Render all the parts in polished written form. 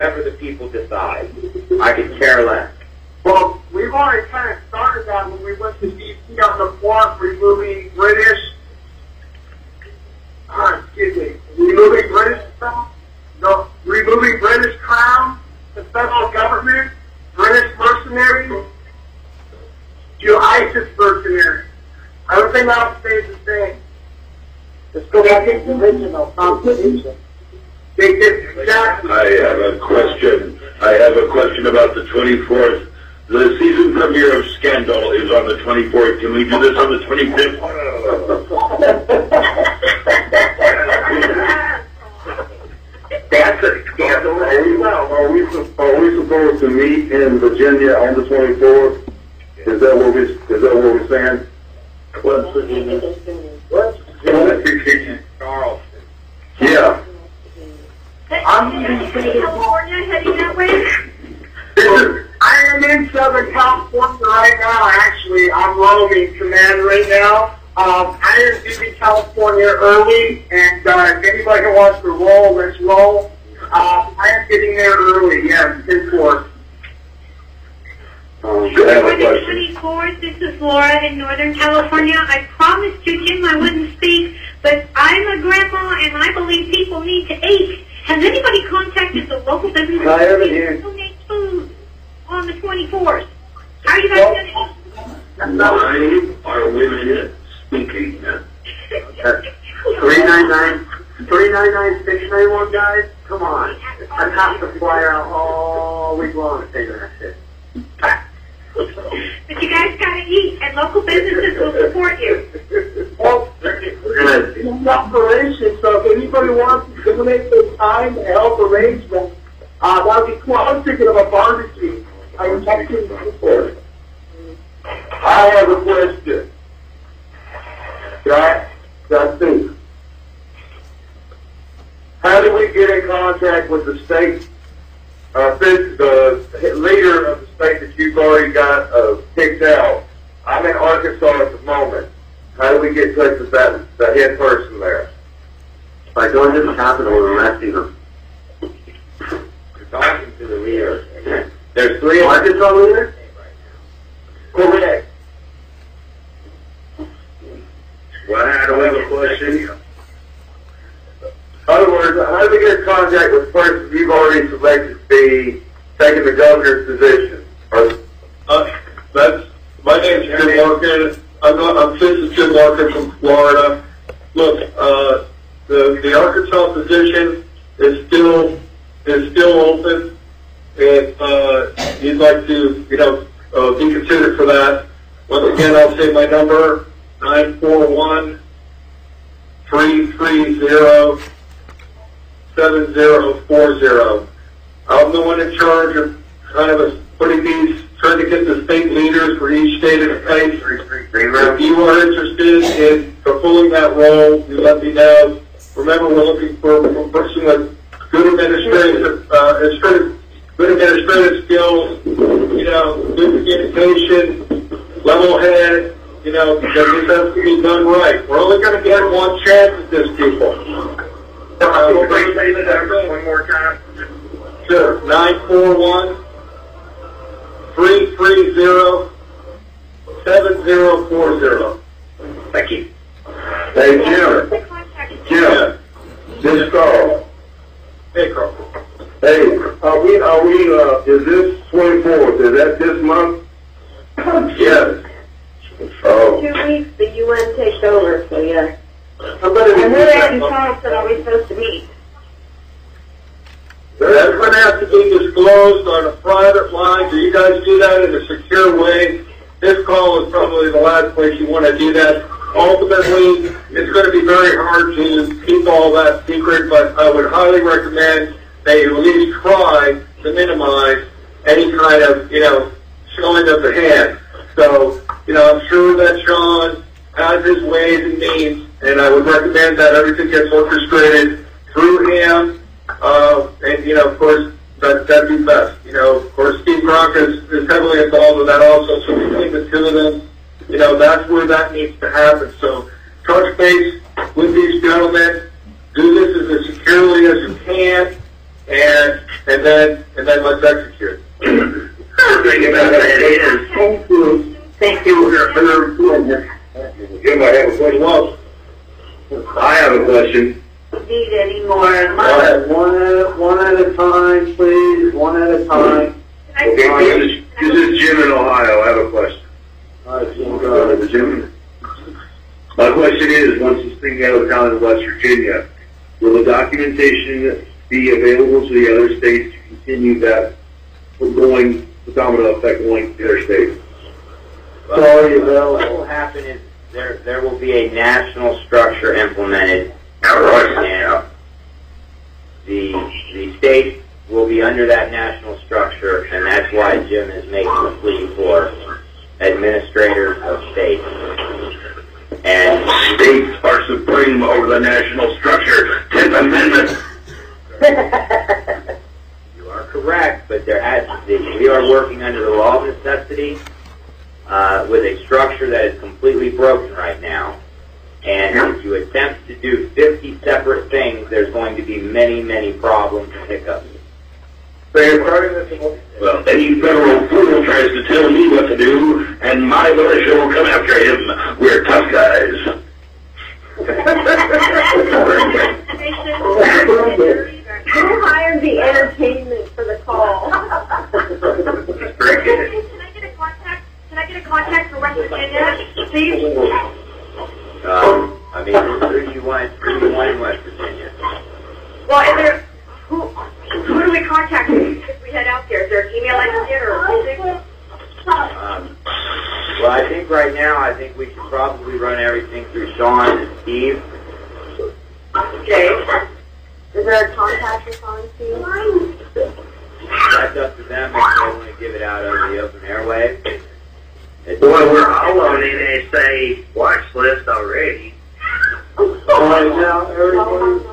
whatever the people decide. I could care less. Well, we've already kind of started that when we went to D.C. on the 4th, removing British, removing British Crown, the federal government, British mercenaries, to ISIS mercenaries. Everything else stays the same. Let's go back to the original Constitution. Exactly. I have a question about the 24th. The season premiere of Scandal is on the 24th. Can we do this on the 25th? That's a scandal. Are we supposed to meet in Virginia on the 24th? Is that what we're saying? What? Charleston. Yeah. I'm in California, heading that way. I am in Southern California right now. Actually, I'm roaming command right now. I am leaving California early, and if anybody wants to roll, let's roll. I am getting there early. Yes, in force. On the 24th, this is Laura in Northern California. I promised you, Jim, I wouldn't speak, but I'm a grandma, and I believe people need to eat. Has anybody contacted the local businesses to donate food on the 24th? How are you guys going to eat? Why are women speaking? 399-691, guys? Come on. I'd have to fly out all week long to take that shit. But you guys got to eat, and local businesses will support you. Well, it's an operation, so if anybody wants to donate their time to help arrange that, that would be cool. I was thinking of a barbecue. I was texting before. I have a question. That's it. How do we get in contact with the state, the leader of the state that you've already got picked out? I'm in Arkansas at the moment. How do we get in touch with that head person there? By going to the Capitol and arresting them. You're talking to the leader. There's 3 Arkansas leader? Correct. Well, I don't have a question. In other words, how do we get in contact with the person you've already selected to be taking the governor's position? My name's Jim Larkin. I'm Jim Larkin from Florida. Look, the Arkansas position is still open. If you'd like to, be considered for that, once again, I'll say my number: 941-330-7040. I'm the one in charge of trying to get the state leaders for each state in place. If you are interested in fulfilling that role, you let me know. Remember, we're looking for a person with good administrative skills, good communication, level head, because this has to be done right. We're only going to get one chance at this, people. Can you say the number one more time? Sure. 941-330-7040. Thank you. Hey, Jim. This is Carl. Hey, Carl. Hey, is this 24th? Is that this month? Yes. Oh. 2 weeks, the UN takes over, so yeah. And we're at Charleston, are we supposed to meet? That's going to have to be disclosed on a private line. Do you guys do that in a secure way? This call is probably the last place you want to do that. Ultimately, it's going to be very hard to keep all that secret, but I would highly recommend that you at least try to minimize any kind of, showing of the hand. So, I'm sure that Sean has his ways and means, and I would recommend that everything gets orchestrated through him. And, of course, that'd be best. Of course, Steve Gronk is heavily involved with that also, so between the two of them, that's where that needs to happen. So touch base with these gentlemen, do this as securely as you can, and then let's execute. Thank you. Thank you. Jim, I have a question. Well, I have a question. Need any more Go money? ahead, one at a time, please, one at a time. Okay, this is Jim in Ohio. I have a question. All right, Jim, go ahead. Jim. My question is, once this thing goes down in West Virginia, will the documentation be available to the other states to continue that from going, the domino effect going to their states? Sorry, What will happen is there will be a national structure implemented, and the states will be under that national structure, and that's why Jim is making the plea for administrators of states. And States are supreme over the national structure. 10th Amendment. you are correct, but we are working under the law of necessity with a structure that is completely broken right now. And if you attempt to do 50 separate things, there's going to be many, many problems and hiccups. so you're starting this. Well, any federal fool tries to tell me what to do, and my militia will come after him. We're tough guys. Who hired the entertainment for the call? Very good. Can I get a contact? Can I get a contact for West Virginia, please? I mean, who do you want in West Virginia? Well, is there who do we contact if we head out there? Is there an email I can get or something? Well, I think right now, we should probably run everything through Sean and Steve. Okay. Is there a contact or something, Steve? That's up to them if they want to give it out over the open airway. Boy, we're all on NSA watch list already. All right, now, everybody,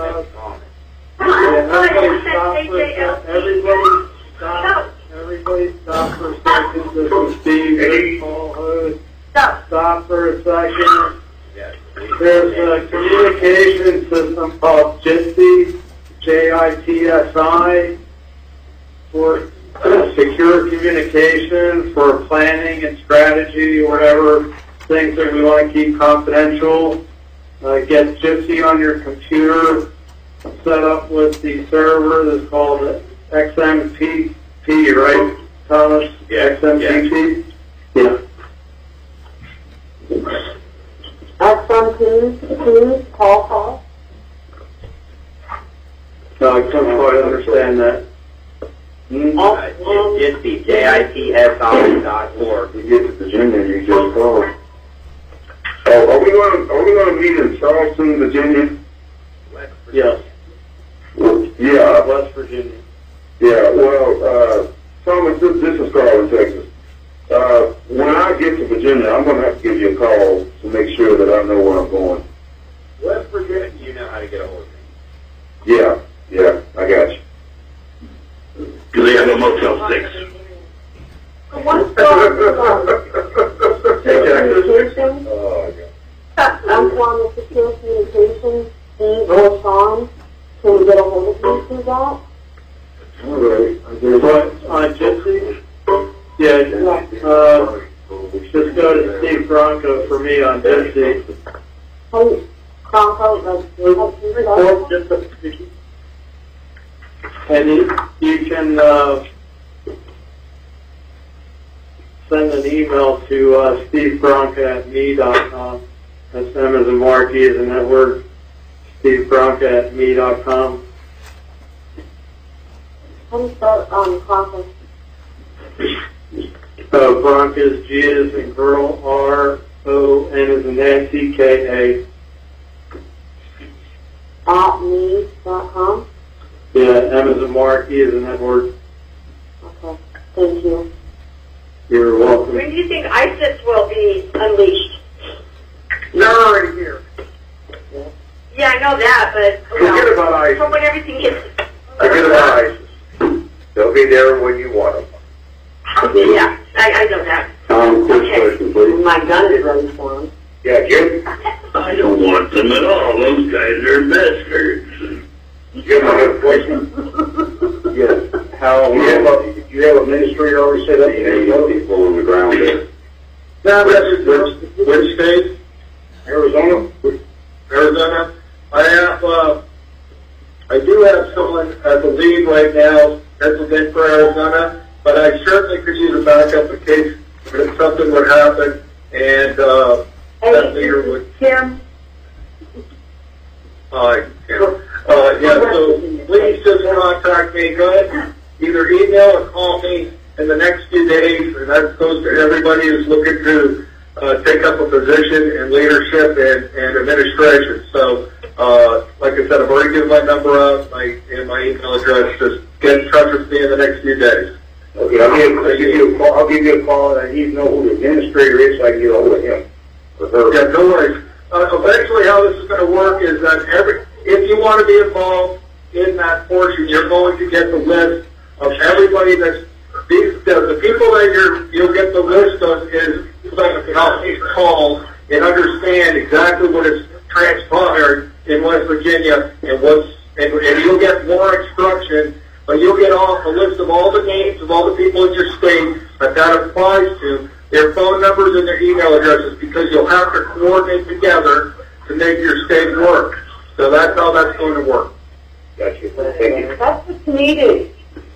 everybody stop for a second. This is Steve, this call host. Stop for a second. There's a communication system called JITSI, JITSI, for secure communication, for planning and strategy, whatever things that we want to keep confidential. Get JITSI on your computer, set up with the server that's called XMPP, right, Thomas? Yeah. XMPP? Yeah. XMPP, call. No, I couldn't quite understand that. It's the JITSI.org. You get to Virginia, you just call. Oh, are we going to meet in Charleston, Virginia? Yes, Yeah. West Virginia. Yeah, well, Thomas, this is Carl in Texas. When I get to Virginia, I'm going to have to give you a call to make sure that I know where I'm going. West Virginia, you know how to get a hold of me. Yeah, I got you. Do they have a Motel 6? What's Hey, Texas. communication? Oh, I'm from the secure communications, Steve or Sean. Can we get a hold of you through that? all right. But on JITSI? Yeah, just go to Steve Bronco for me on JITSI. Hey, Bronco, And you can send an email to stevebronco@me.com. That's M as in Marky as in Edward. stevebronco@me.com. how do you start process? Bronca's G as in girl, R-O-N as in Nancy, K-A. @me.com? Yeah, M as in Marky as in Edward. Okay, thank you. You're welcome. When do you think ISIS will be unleashed? They're already here. Yeah, I know that, but Forget about ISIS. when everything gets Forget about ISIS. They'll be there when you want them. yeah, I know that. Quick Okay. question, please. My gun is ready for him. Yeah, Jim? I don't want them at all. Those guys are bastards. You have a question? Yes. How, you have administrator already set up? You have people on the ground there. Now, which state? Arizona? Arizona. I do have someone as a lead right now penciled in for Arizona, but I certainly could use a backup in case if something would happen and that leader would. Kim, So please just contact me. Go ahead, either email or call me in the next few days, and that goes to everybody who's looking to take up a position in leadership and administration. So, like I said, I've already given my number out and my email address. Just get in touch with me in the next few days. Okay, I'll give you a call. I'll give you a call, and I need to know who the administrator is so I can get a hold of him. Or her. Yeah, no worries. Eventually, how this is going to work is that if you want to be involved in that portion, you're going to get the list of everybody that's the people that you'll get the list of is like how these calls and understand exactly what has transpired in West Virginia and you'll get more instruction, but you'll get a list of all the names of all the people in your state that applies to, their phone numbers and their email addresses, because you'll have to coordinate together to make your state work. So that's how that's going to work. Gotcha. Thank you. that's what's needed.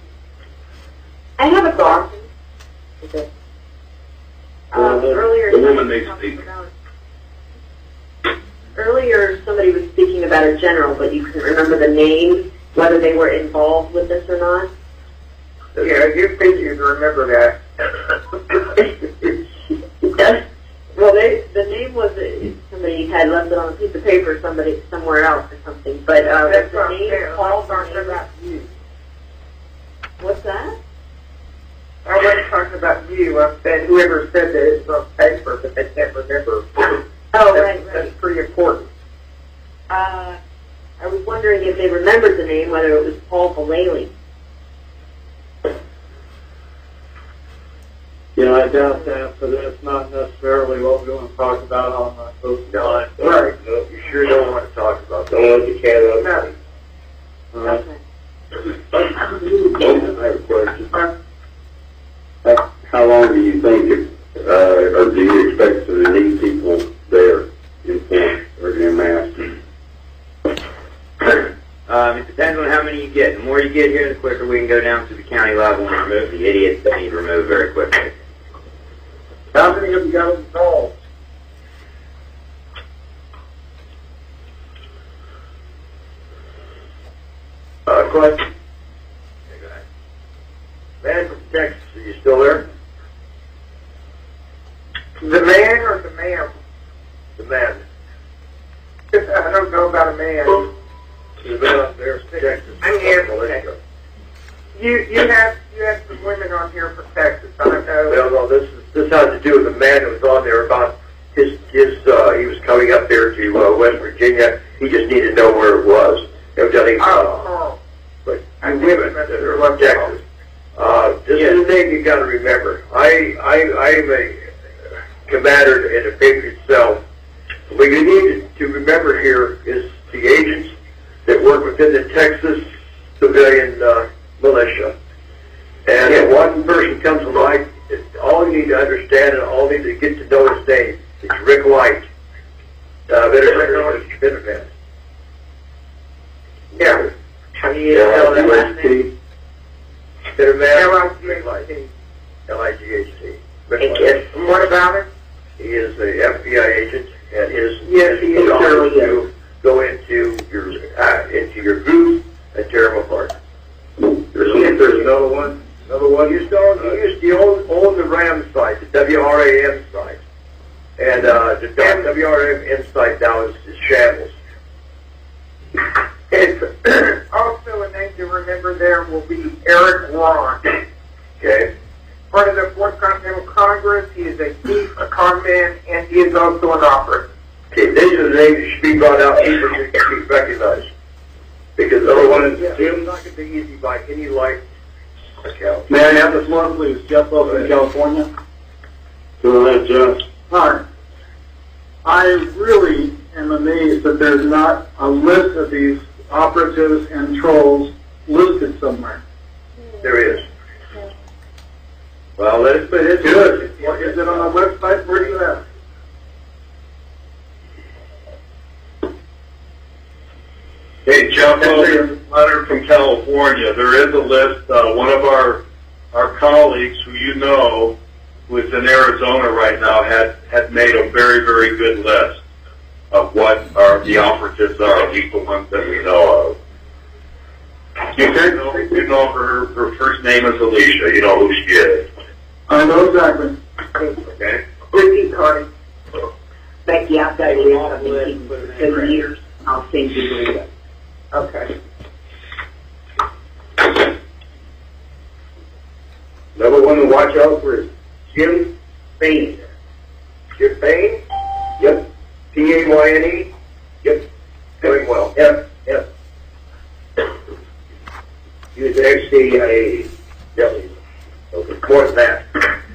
I have a thought. Okay. Earlier, the woman may speak. Earlier, somebody was speaking about a general, but you couldn't remember the name, whether they were involved with this or not. Yeah, you think you'd remember that. Well, the name was somebody had left it on a piece of paper, somebody somewhere else or something. But That's the not name fair. Paul I'm talking about you. What's that? I wasn't talking about you. I said whoever said that it's on paper, but they can't remember. Oh, right. That's pretty important. I was wondering if they remembered the name, whether it was Paul Valaley. Yeah, I doubt that, but that's not necessarily what we want to talk about on the open line. Right. No, you sure don't want to talk about that. Don't let the cat out of the bag. Okay. I have a question. How long do you think, or do you expect to need people there in force or in mass? It depends on how many you get. The more you get here, the quicker we can go down to the county level and remove the idiots that need removed very quickly. How many of you got involved? Question? Man from Texas, are you still there? The man or the ma'am? The man. I don't know about a man. The man up there from Texas. I'm here for Texas. You have some women on here from Texas. I don't know. Well, no, this has to do with the man that was on there about he was coming up there to West Virginia. He just needed to know where it was. Evidently, but you women that are from Texas. This is the thing you got to remember. I am a commander in the paper itself. What you need to remember here is the agents that work within the Texas civilian militia. And one person comes to mind, all you need to understand and all you need to get to know his name is Rick White. Veteran. Yeah. Can you tell that last name? L-I-G-H-T. What about him? He is a FBI agent, and his job is to go into your group and tear them apart. There's another one. He used to own the RAM site, the WRAM site, and the WRAM site now is shambles. It's also a name to remember there will be Eric Ron. Okay. Part of the 4th Continental Congress. He is a chief, a conman, and he is also an operative. Okay, these are the names that should be brought out, people that can be recognized. Because otherwise, it's not going to be easy by any light account. May I have the floor, please? Jeff Lowe from California. Go ahead, Jeff. Hi. I really am amazed that there's not a list of these operatives and trolls listed somewhere. There is. Well, let's put it this Good. Is it on the website? Where do you have it? Hey, Jeff, letter from California. There is a list. One of our colleagues who you know, who is in Arizona right now, had made a very, very good list of what the operatives are, at least the ones that we know of. You know her first name is Alicia. You know who she is. I know exactly. Okay? Repeat card. Becky, I've got a list. I've been keeping for 7 years. I'll send you the list. Okay. Another one to watch out for is Jim Bain. Jim Bain? Yep. Payne. Yep. Doing well. Yep. He was actually yep. Okay. More than that.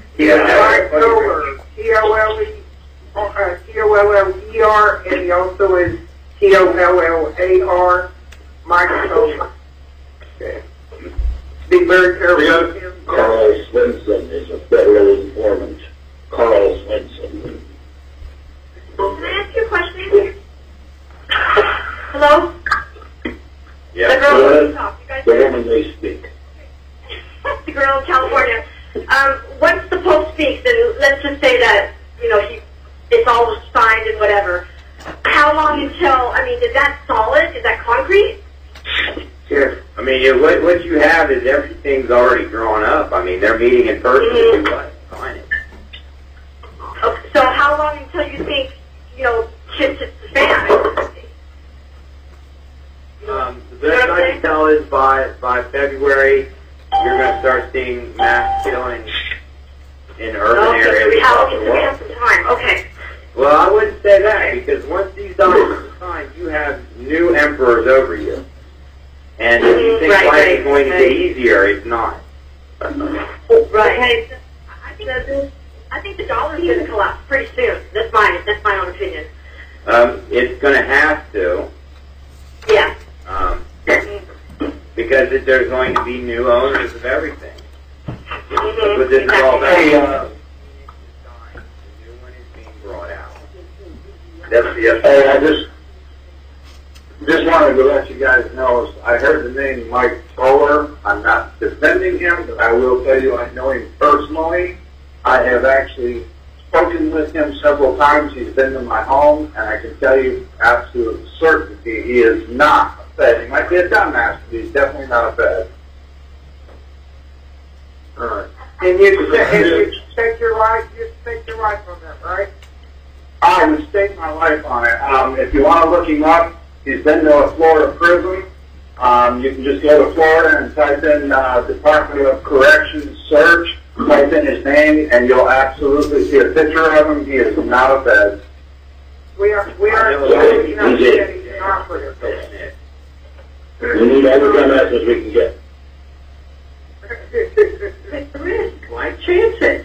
T-O-L-L-E-R, and he also is T-O-L-L-A-R, Mike Toller. Okay. Be very careful with him. Carl Swenson is a federal informant. Carl Swenson. Can I ask you a question? Hello? Yeah. The girl who talk. You guys The there? woman they speak. The girl in California. Once the Pope speaks, and let's just say that, it's all signed and whatever, how long until, is that solid? Is that concrete? Sure. What you have is everything's already drawn up. They're meeting in person to do what? Sign it. Okay, so how long until you think, shit hits the fan? The best I can tell is by February, you're going to start seeing mass killing in urban areas We across the have world. some time. Okay. Well, I wouldn't say that, because once these documents are signed, you have new emperors over you. And if you think life is going to get easier, it's not. Right. I think the dollar's going to collapse pretty soon. That's my own opinion. It's going to have to. Yeah. Because there's going to be new owners of everything. Mm-hmm. But this is all about Hey, the new one is being brought out. Yes. Hey, I just wanted to let you guys know, I heard the name Mike Toller. I'm not defending him, but I will tell you I know him personally. I have actually spoken with him several times. He's been to my home, and I can tell you absolute certainty he is not a Fed. He might be a dumbass, but he's definitely not a Fed. All right. And you stake your life on that, right? I would stake my life on it. If you want to look him up, he's been to a Florida prison. You can just go to Florida and type in Department of Corrections search, type in his name, and you'll absolutely see a picture of him. He is not a Fed. We are He's an operative. We need all the dumbasses we can get. Take the risk. Why chance it?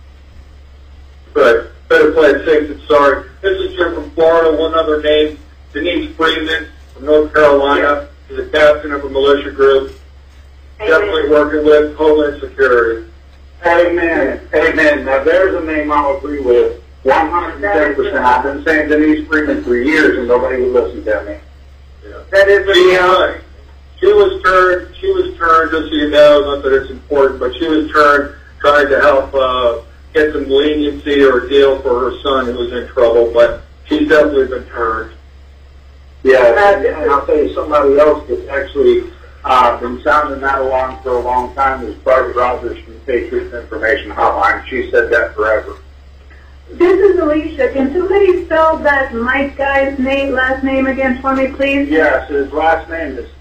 But better play it safe than sorry. This is Jim from Florida. One other name, Denise Freeman from North Carolina. She's a captain of a militia group. Definitely working with Homeland Security. Amen. Now there's a name I'll agree with 110%. I've been saying Denise Freeman for years and nobody would listen to me. That is She was turned, just so you know, not that it's important, but she was turned trying to help get some leniency or deal for her son who was in trouble, but she's definitely been turned. Yeah, and I'll tell you, somebody else that's actually been sounding that along for a long time is Barbara Rogers from Patriot Information Hotline. She said that forever. This is Alicia. Can somebody spell that Mike guy's last name again for me, please? Yes, his last name is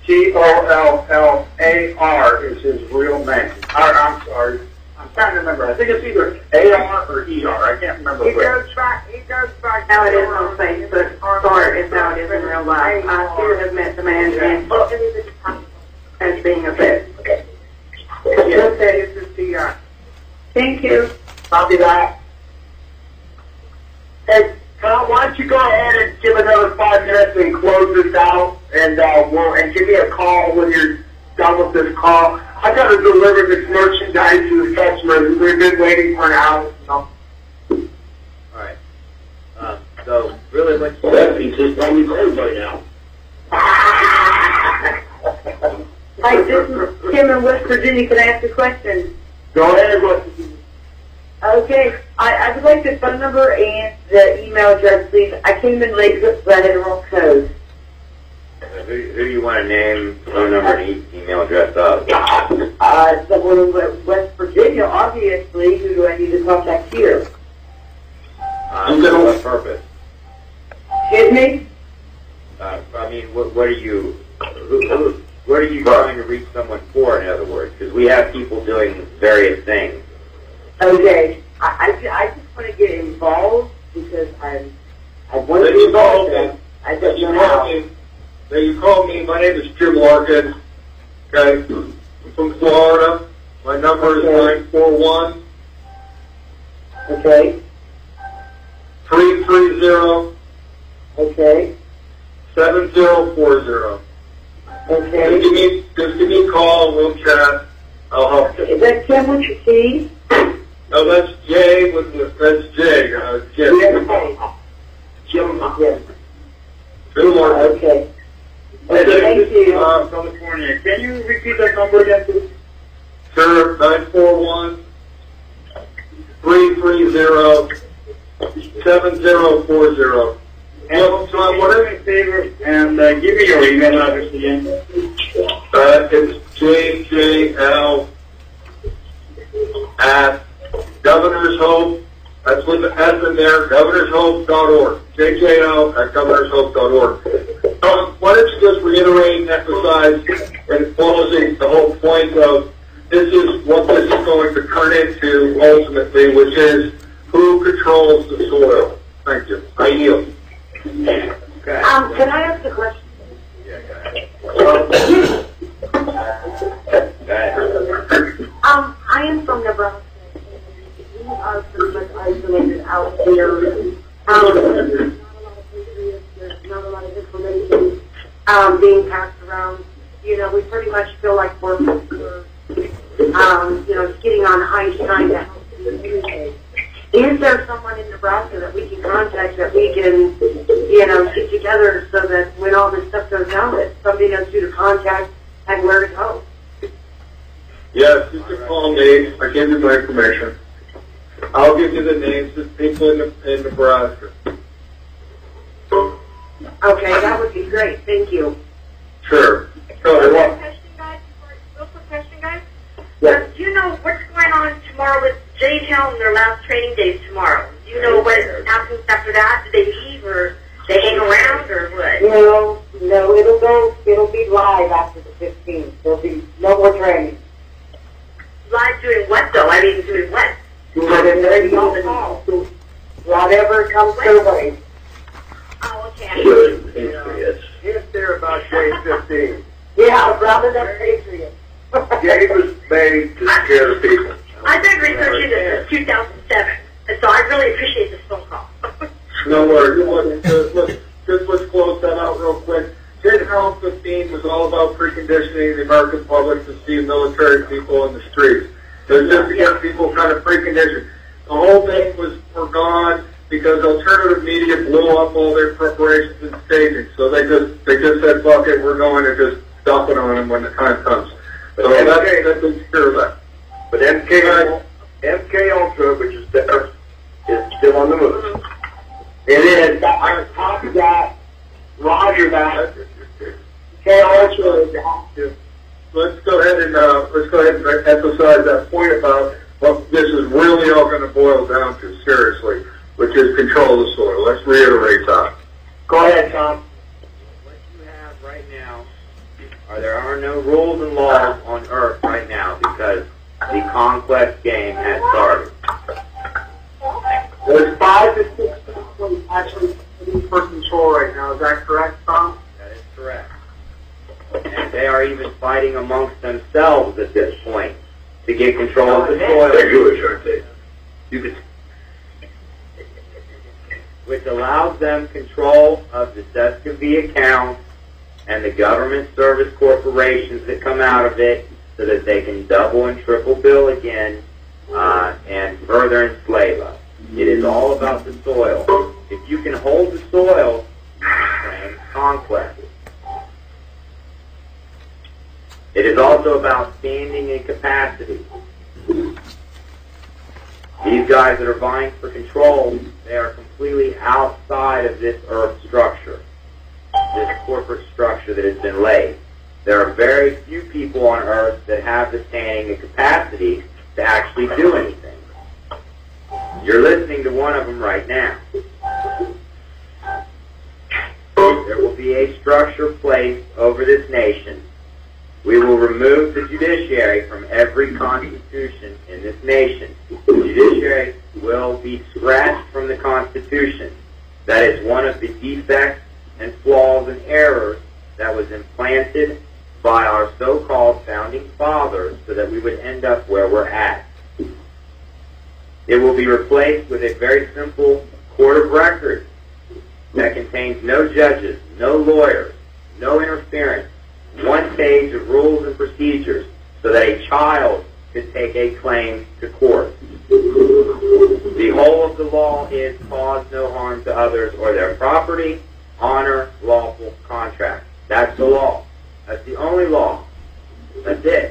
Tollar is his real name. I'm sorry. I'm trying to remember. I think it's either AR or ER. I can't remember. He goes back. How it is on Facebook, or is how it is in real life. I too have met the man as being a vet. Yes, this is TR. Thank you. Copy that. Hey, why don't you go ahead and give another 5 minutes and close this out, and and give me a call when you're done with this call. I got to deliver this merchandise to the customers. We've been waiting for an hour. All right. So really, what Well, that pizza's probably cold by now. Hi, this is Kim in West Virginia. Can I ask a question? Go ahead, what? Okay, I would like the phone number and the email address, please. I came in late, but I had the wrong code. who you want to name, phone number, and email address of? Someone in West Virginia, obviously. Who do I need to contact here? For what purpose? Excuse me? I mean, what are you? What are you trying to reach someone for? In other words, because we have people doing various things. Okay, I just want to get involved because I want to be involved. I don't know how. Now you call me. My name is Jim Larkin. Okay, I'm from Florida. My number is 941. Okay. 330. Okay. 7040. Okay. Just give me a call and we'll chat. I'll help you. Is that Kim with your T? No, that's Jay that's Jay. Jim. Jim. Jim Larkin. Okay. Okay, thank you. California. Can you repeat that number again, please? Sure, 941 330 7040. And also, whatever in favor, and give me your email address again. It's JJL at Governor's Hope. That's with the S in there, governorshope.org. JJL at governorshope.org. Why don't you just reiterate and emphasize in closing the whole point of this is what this is going to turn into ultimately, which is who controls the soil. Thank you. I yield. Okay. Can I ask a question? Yeah, go ahead. I am from Nebraska. We are pretty much isolated out here. There's not a lot of patriots, there's not a lot of information being passed around. You know, we pretty much feel like we're just getting on Einstein to help the community. Is there someone in Nebraska that we can contact that we can, get together so that when all this stuff goes down, that somebody knows who to contact and where to go? Yes, you can call me. I gave you my information. I'll give you the names of people in Nebraska. Okay, that would be great. Thank you. Sure. Go Real ahead. quick question, guys. Yes. Do you know what's going on tomorrow with J-Town and their last trading days tomorrow? Do you know what happens after that? Do they leave or they hang around or what? No, it'll be live after the 15th. There'll be no more training. Live doing what though? I mean, doing what? Whatever comes their way. Oh, okay. Good Patriots. If they're about day 15. Yeah, rather than Patriots. Game was made to scare the people. I've been researching this since 2007, and so I really appreciate this phone call. No worries. Let's close that out real quick. J-Town 15 was all about preconditioning the American public to see military people in the streets. So just to get people kind of preconditioned. The whole thing was forgone because alternative media blew up all their preparations and staging. So they just said, fuck it, we're going to just dump it on them when the time comes. So that's secure that. But MK Ultra, which is there, is still on the move. It is. I copy that. Roger that. Okay, Ultra is active. Let's go ahead and emphasize that point about what this is really all going to boil down to, seriously, which is control of the soil. Let's reiterate that. Go ahead, Tom. What you have right now there are no rules and laws on Earth right now because the conquest game has started. There's 5 to 6 people actually for control right now. Is that correct, Tom? That is correct. And they are even fighting amongst themselves at this point to get control of the soil. They're Jewish, aren't they? You could. which allows them control of the SESCA accounts and the government service corporations that come out of it so that they can double and triple bill again and further enslave us. It is all about the soil. If you can hold the soil, claim conquest. It is also about standing and capacity. These guys that are vying for control, they are completely outside of this earth structure, this corporate structure that has been laid. There are very few people on earth that have the standing and capacity to actually do anything. You're listening to one of them right now. There will be a structure placed over this nation. We will remove the judiciary from every constitution in this nation. The judiciary will be scratched from the Constitution. That is one of the defects and flaws and errors that was implanted by our so-called founding fathers so that we would end up where we're at. It will be replaced with a very simple court of record that contains no judges, no lawyers, no interference, one page of rules and procedures so that a child could take a claim to court. The whole of the law is cause no harm to others or their property, honor lawful contract. That's the law. That's the only law. That's it.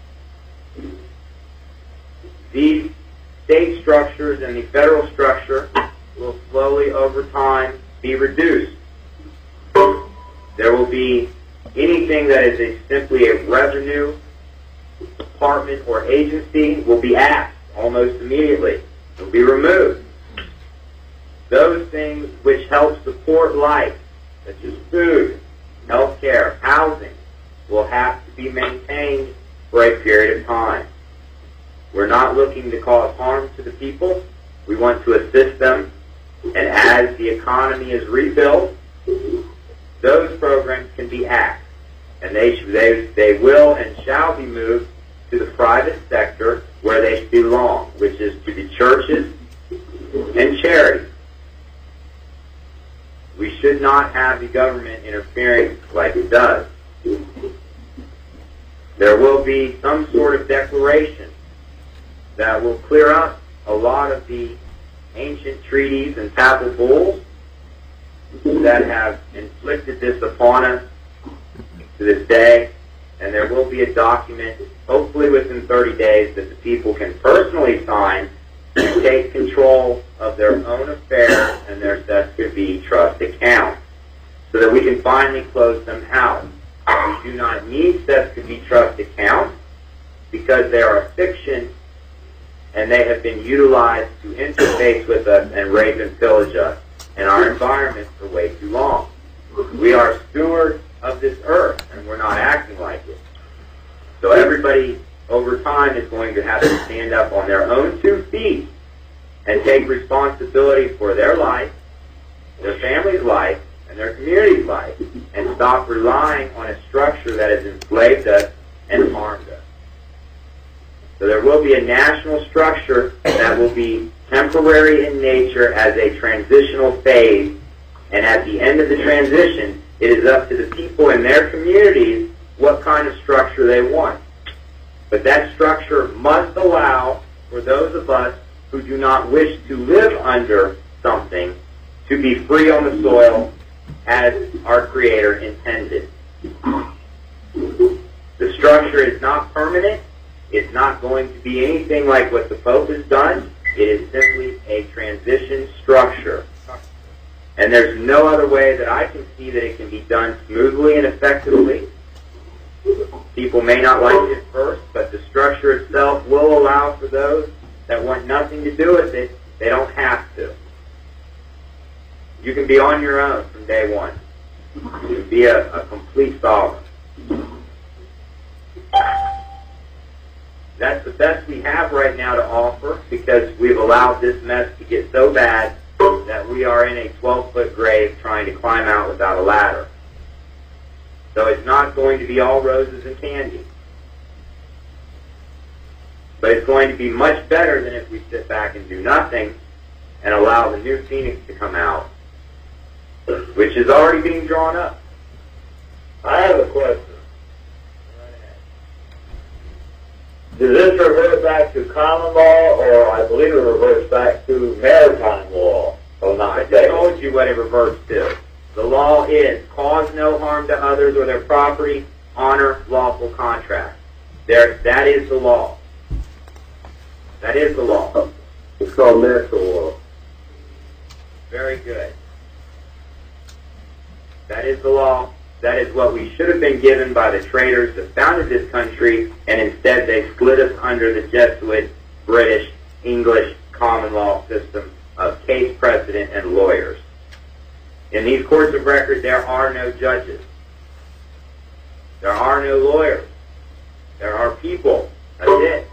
These state structures and the federal structure will slowly over time be reduced. There will be anything that is simply a revenue department or agency will be axed almost immediately. It will be removed. Those things which help support life, such as food, health care, housing, will have to be maintained for a period of time. We're not looking to cause harm to the people. We want to assist them. And as the economy is rebuilt, those programs can be axed. And they will and shall be moved to the private sector where they belong, which is to the churches and charities. We should not have the government interfering like it does. There will be some sort of declaration that will clear up a lot of the ancient treaties and papal bulls that have inflicted this upon us to this day, and there will be a document, hopefully within 30 days, that the people can personally sign and take control of their own affairs and their SESCA trust accounts, so that we can finally close them out. We do not need SESCA trust accounts because they are a fiction and they have been utilized to interface with us and rape and pillage us and our environment for way too long. We are stewards of this earth, and we're not acting like it. So everybody over time is going to have to stand up on their own 2 feet and take responsibility for their life, their family's life, and their community's life, and stop relying on a structure that has enslaved us and harmed us. So there will be a national structure that will be temporary in nature as a transitional phase, and at the end of the transition, it is up to the people in their communities what kind of structure they want. But that structure must allow for those of us who do not wish to live under something to be free on the soil as our Creator intended. The structure is not permanent. It's not going to be anything like what the Pope has done. It is simply a transition structure. And there's no other way that I can see that it can be done smoothly and effectively. People may not like it at first, but the structure itself will allow for those that want nothing to do with it. They don't have to. You can be on your own from day one. You can be a complete sovereign. That's the best we have right now to offer, because we've allowed this mess to get so bad that we are in a 12-foot grave trying to climb out without a ladder. So it's not going to be all roses and candy. But it's going to be much better than if we sit back and do nothing and allow the new Phoenix to come out, which is already being drawn up. I have a question. Does this revert back to common law, or I believe it reverts back to maritime law? Oh, not I just told you what it reverts to. The law is cause no harm to others or their property, honor lawful contract. That is the law. That is the law. It's called natural law. Very good. That is the law. That is what we should have been given by the traders that founded this country, and instead they split us under the Jesuit, British, English common law system of case precedent and lawyers. In these courts of record, there are no judges. There are no lawyers. There are people. That's it.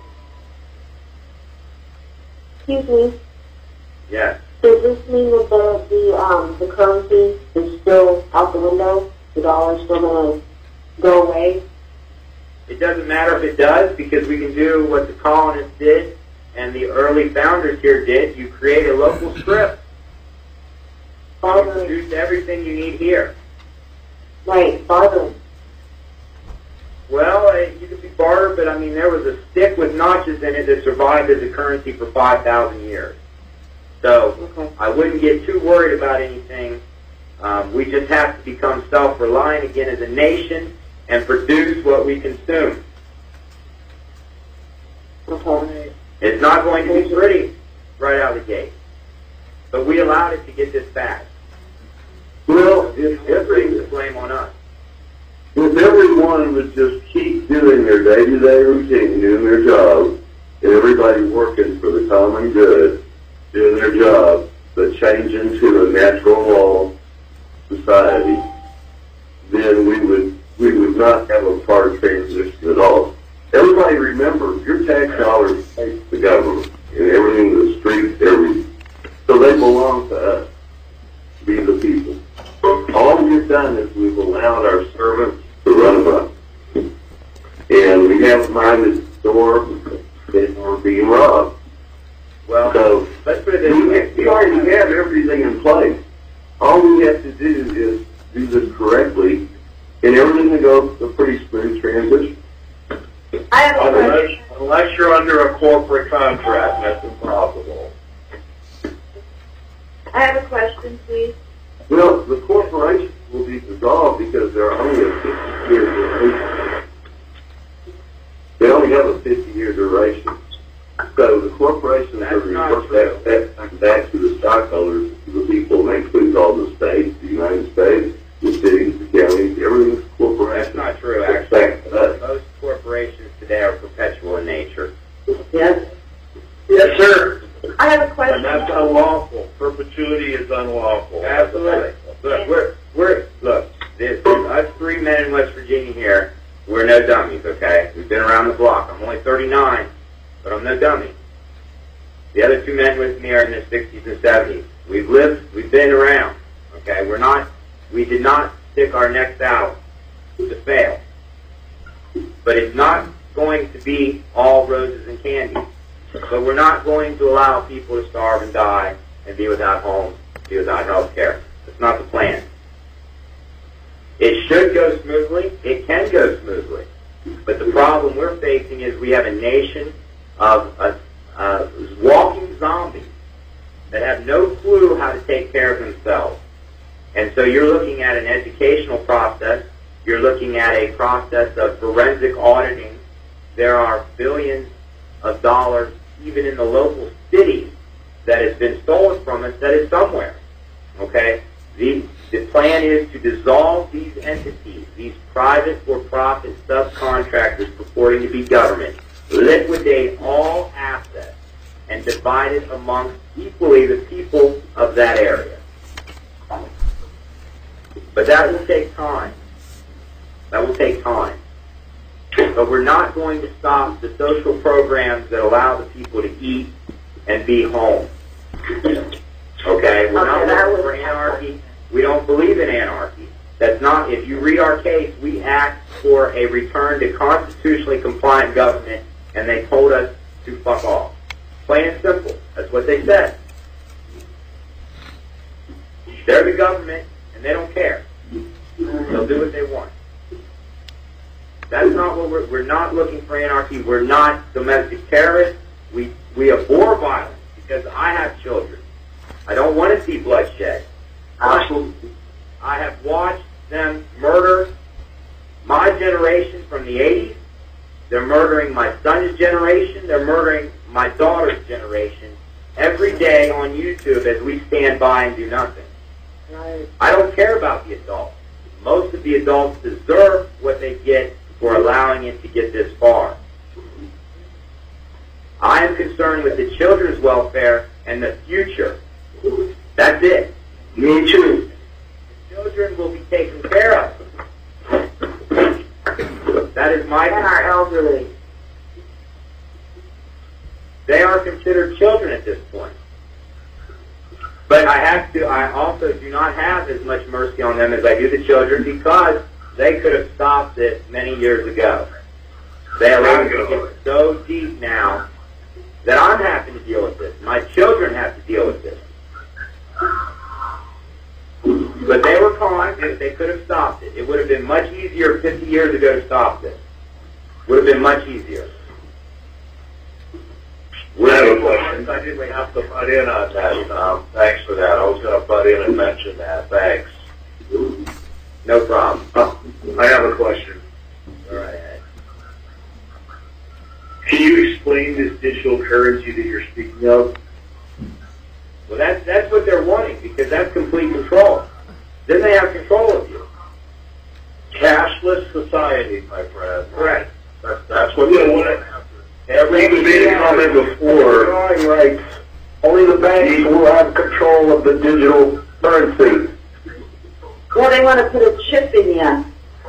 Excuse me. Yes. Does this mean that the currency is still out the window? The dollar's still going to go away? It doesn't matter if it does, because we can do what the colonists did and the early founders here did. You create a local strip. You produce everything you need here. Right, bartering. Well, you could be barter, but I mean, there was a stick with notches in it that survived as a currency for 5,000 years. So Okay. I wouldn't get too worried about anything. We just have to become self-reliant again as a nation and produce what we consume. Okay. It's not going to be pretty right out of the gate. But we allowed it to get this fast. Well, if The blame on us. everyone would just keep doing their day-to-day routine, doing their job, and everybody working for the common good, doing their job, but changing to a natural law society, then we would not have a hard transition at all. Everybody remember, your tax dollars pay the government, and everything, the streets, everything. So they belong to us, be the people. All we've done is we've allowed our servants to run them up. And we have minded the store that we're being robbed. Well, So let's put it this way. we already have everything in place. All we have to do is do this correctly, and everything will go a pretty smooth transition. I have a question. Unless you're under a corporate contract, that's impossible. I have a question, please. Well, the corporations will be dissolved because they're only a 50-year duration. They only have a 50-year duration. So the corporations are reversed back to the stockholders, to the people, and that includes all the states, the United States, the cities, the counties, everything's corporation. That's not true, actually. Most corporations today are perpetual in nature. Yes. Yes, sir. I have a question. And that's unlawful. Perpetuity is unlawful. Absolutely. Look, there's us three men in West Virginia here. We're no dummies, okay? We've been around the block. I'm only 39, but I'm no dummy. The other two men with me are in their 60s and 70s. We've been around, okay? We did not stick our necks out to fail. But it's not going to be all roses and candy. But we're not going to allow people to starve and die and be without homes, be without health care. That's not the plan. It should go smoothly. It can go smoothly. But the problem we're facing is we have a nation of walking zombies that have no clue how to take care of themselves. And so you're looking at an educational process. You're looking at a process of forensic auditing. There are billions of dollars, even in the local cities, that has been stolen from us that is somewhere. Okay? The plan is to dissolve these entities, these private for-profit subcontractors purporting to be government, liquidate all assets, and divide it amongst equally the people of that area. But that will take time. That will take time. But we're not going to stop the social programs that allow the people to eat and be home. Okay? We're not looking for anarchy. We don't believe in anarchy. That's not, if you read our case, we asked for a return to constitutionally compliant government, and they told us to fuck off. Plain and simple. That's what they said. They're the government, and they don't care. They'll do what they want. That's not what we're not looking for anarchy. We're not domestic terrorists. We abhor violence because I have children. I don't want to see bloodshed. I have watched them murder my generation from the 80s. They're murdering my son's generation. They're murdering my daughter's generation every day on YouTube as we stand by and do nothing. I don't care about the adults. Most of the adults deserve what they get for allowing it to get this far. I am concerned with the children's welfare and the future. That's it. Me too. The children will be taken care of. That is my concern. And our elderly. They are considered children at this point. But I also do not have as much mercy on them as I do the children because they could have stopped this many years ago. They allow it to get so deep now that I'm having to deal with this. My children have to deal with this. But they were caught. They could have stopped it. It would have been much easier 50 years ago to stop this. Would have been much easier. We have a question. I didn't have to butt in on that. Thanks for that. I was going to butt in and mention that. Thanks. No problem. I have a question. All right, Ed. Can you explain this digital currency that you're speaking of? Well, that's what they're wanting because that's complete control. Then they have control of you. Cashless society, my friend. Correct. That's what they want. We made a comment before. Drawing rights. Only the banks will have control of the digital currency. Well, they want to put a chip in you.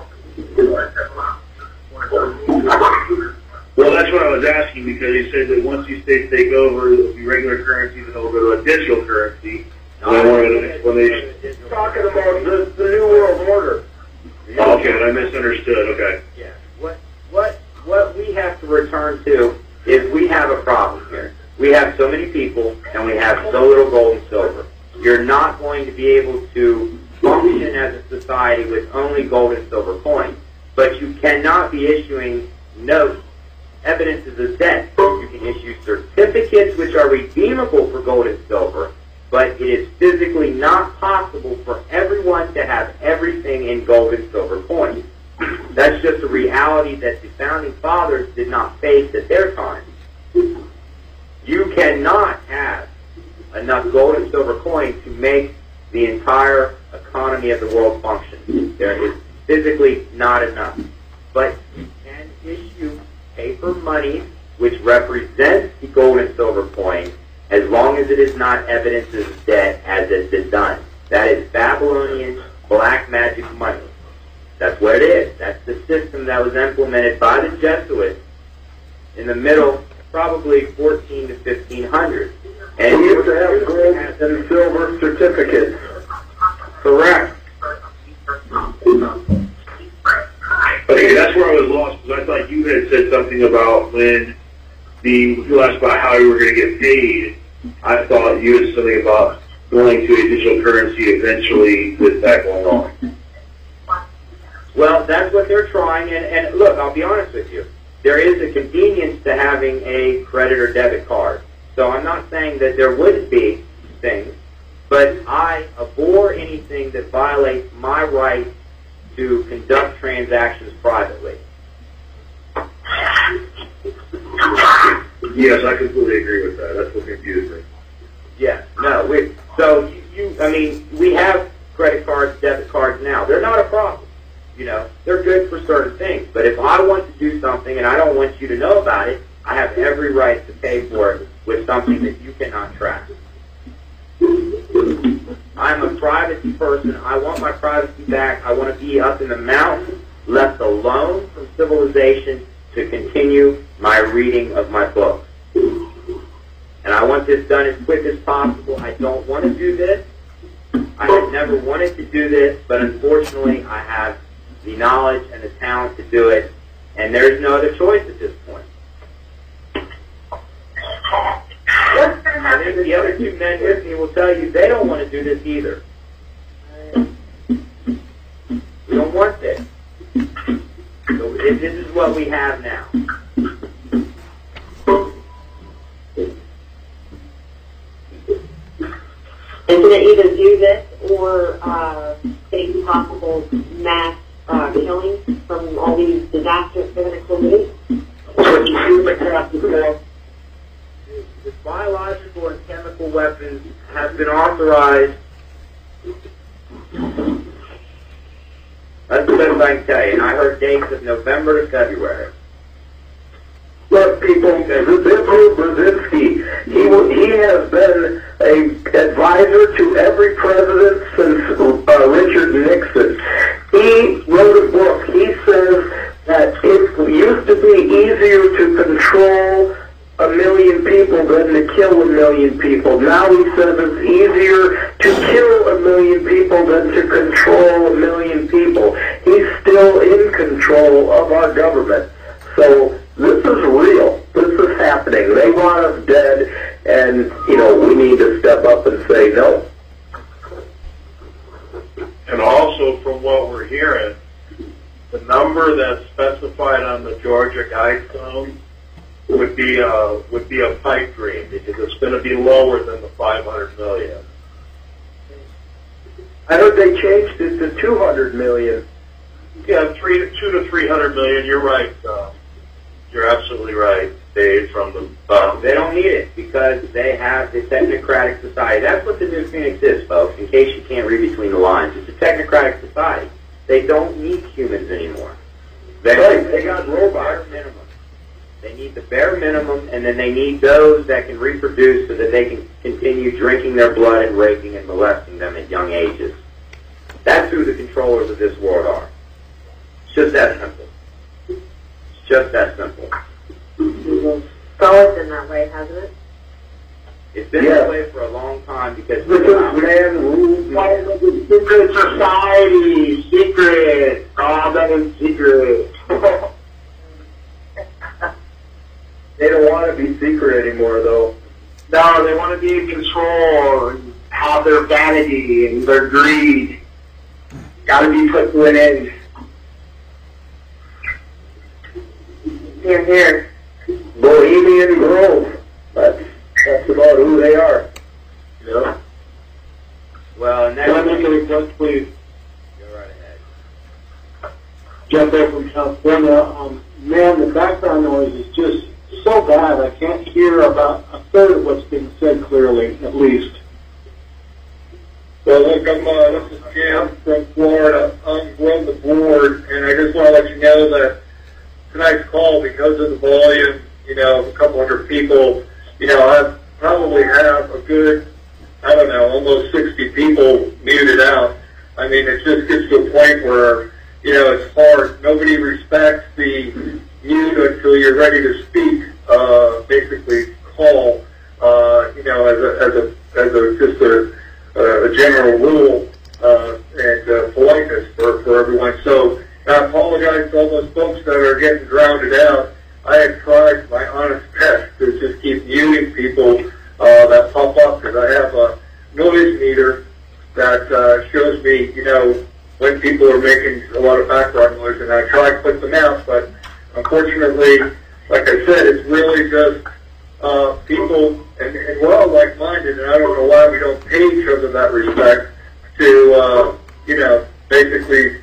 Well, that's what I was asking because he said that once these states take over, it'll be regular currency, then it'll go to a digital currency. And I wanted an explanation. Talking about the New World Order. Okay, I misunderstood. Okay. Yeah. What we have to return to is we have a problem here. We have so many people and we have so little gold and silver. You're not going to be able to function as a society with only gold and silver coins. But you cannot be issuing notes, evidences of debt. You can issue certificates which are redeemable for gold and silver, but it is physically not possible for everyone to have everything in gold and silver coins. That's just a reality that the Founding Fathers did not face at their time. You cannot have enough gold and silver coins to make the entire economy of the world function. There is physically not enough. But you can issue paper money which represents the gold and silver coin as long as it is not evidences of debt as has been done. That is Babylonian black magic money. That's what it is. That's the system that was implemented by the Jesuits in the middle, probably 14 to 1500. And you have to have gold and silver certificates. Correct. Okay, that's where I was lost because I thought you had said something about when you asked about how you were going to get paid. I thought you had something about going to a digital currency eventually with that going on. Well, that's what they're trying, and look, I'll be honest with you. There is a convenience to having a credit or debit card. So I'm not saying that there wouldn't be things, but I abhor anything that violates my right to conduct transactions privately. Yes, I completely agree with that. That's what confused me. Yeah, no, we have credit cards, debit cards now. They're not a problem. You know, they're good for certain things. But if I want to do something and I don't want you to know about it, I have every right to pay for it with something that you cannot track. I'm a privacy person. I want my privacy back. I want to be up in the mountains, left alone from civilization to continue my reading of my books. And I want this done as quick as possible. I don't want to do this. I have never wanted to do this, but unfortunately I have the knowledge and the talent to do it, and there's no other choice at this point. I think the other two men with me will tell you they don't want to do this either. what we have now. Isn't it either do this or face possible mass killings from all these disasters they're going to create? The biological and chemical weapons have been authorized. That's the best I can tell you. And I heard dates of November to February. Look, people, Zbigniew Brzezinski, he has been an advisor to every president since Richard Nixon. He wrote a book. He says that it used to be easier to control 1 million people than to kill 1 million people. Now he says it's easier to kill 1 million people than to control 1 million people. He's still in control of our government. So this is real. This is happening. They want us dead, and, we need to step up and say no. And also, from what we're hearing, the number that's specified on the Georgia Guidestone would be a pipe dream, because it's going to be lower than the 500 million. I heard they changed it to 200 million. Yeah, 2 to 300 million. You're right. You're absolutely right, Dave. From the they don't need it because they have the technocratic society. That's what the New Phoenix is, folks. In case you can't read between the lines, it's a technocratic society. They don't need humans anymore. They got robots. Minimum. They need the bare minimum, and then they need those that can reproduce so that they can continue drinking their blood and raping and molesting them at young ages. That's who the controllers of this world are. It's just that simple. It's just that simple. It's always been that way, hasn't it? It's been that way for a long time because secret society, secret, all that is secret. They don't want to be secret anymore, though. No, they want to be in control and have their vanity and their greed. Got to be put to an end. Here, here. Bohemian Grove. That's about who they are. Yeah. Well, and Can I make a request, please? Go right ahead. Jeff there from California. Man, the background noise is just so bad. I can't hear about a third of what's being said clearly, at least. Well, look, this is Jim from Florida. I'm on the board, and I just want to let you know that tonight's call, because of the volume, a couple hundred people, I probably have a good, almost 60 people muted out. I mean, it just gets to a point where, it's hard. Nobody respects the mute until you're ready to speak, basically call, as a general rule, and politeness for everyone. So I apologize to all those folks that are getting drowned out. I have tried my honest best to just keep muting people that pop up, because I have a noise meter that shows me, when people are making a lot of background noise, and I try to put them out, but unfortunately, like I said, it's really just people, and we're all like-minded, and I don't know why we don't pay each other that respect to, basically,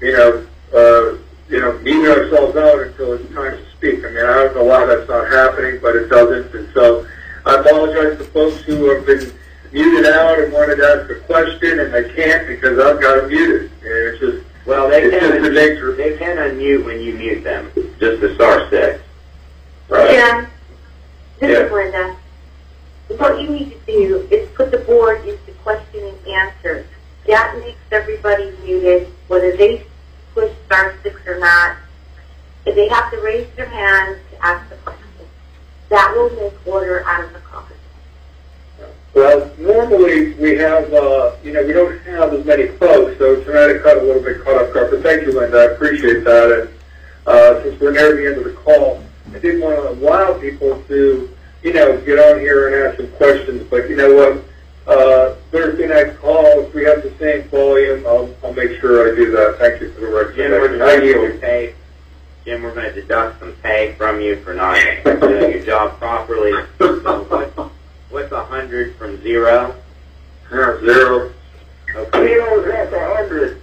mute ourselves out until it's time to speak. I mean, I don't know why that's not happening, but it doesn't, and so I apologize to folks who have been muted out and wanted to ask a question, and they can't because I've got it muted. And it's just, they can unmute when you mute them, just the *6. Right. Yeah. This is Linda. What you need to do is put the board into question and answer. That makes everybody muted, whether they push *6 or not. If they have to raise their hand to ask the question, that will make order out of the call. Well, normally we have, we don't have as many folks, so tonight I got a little bit caught off guard. But thank you, Linda. I appreciate that. And since we're near the end of the call, I did want to allow people to, get on here and ask some questions. But you know what? Thursday night call, if we have the same volume, I'll make sure I do that. Thank you for the recognition. Jim, we're going to deduct some pay from you for not doing your job properly. So what's 100 from 0? 0. Okay. That's 100.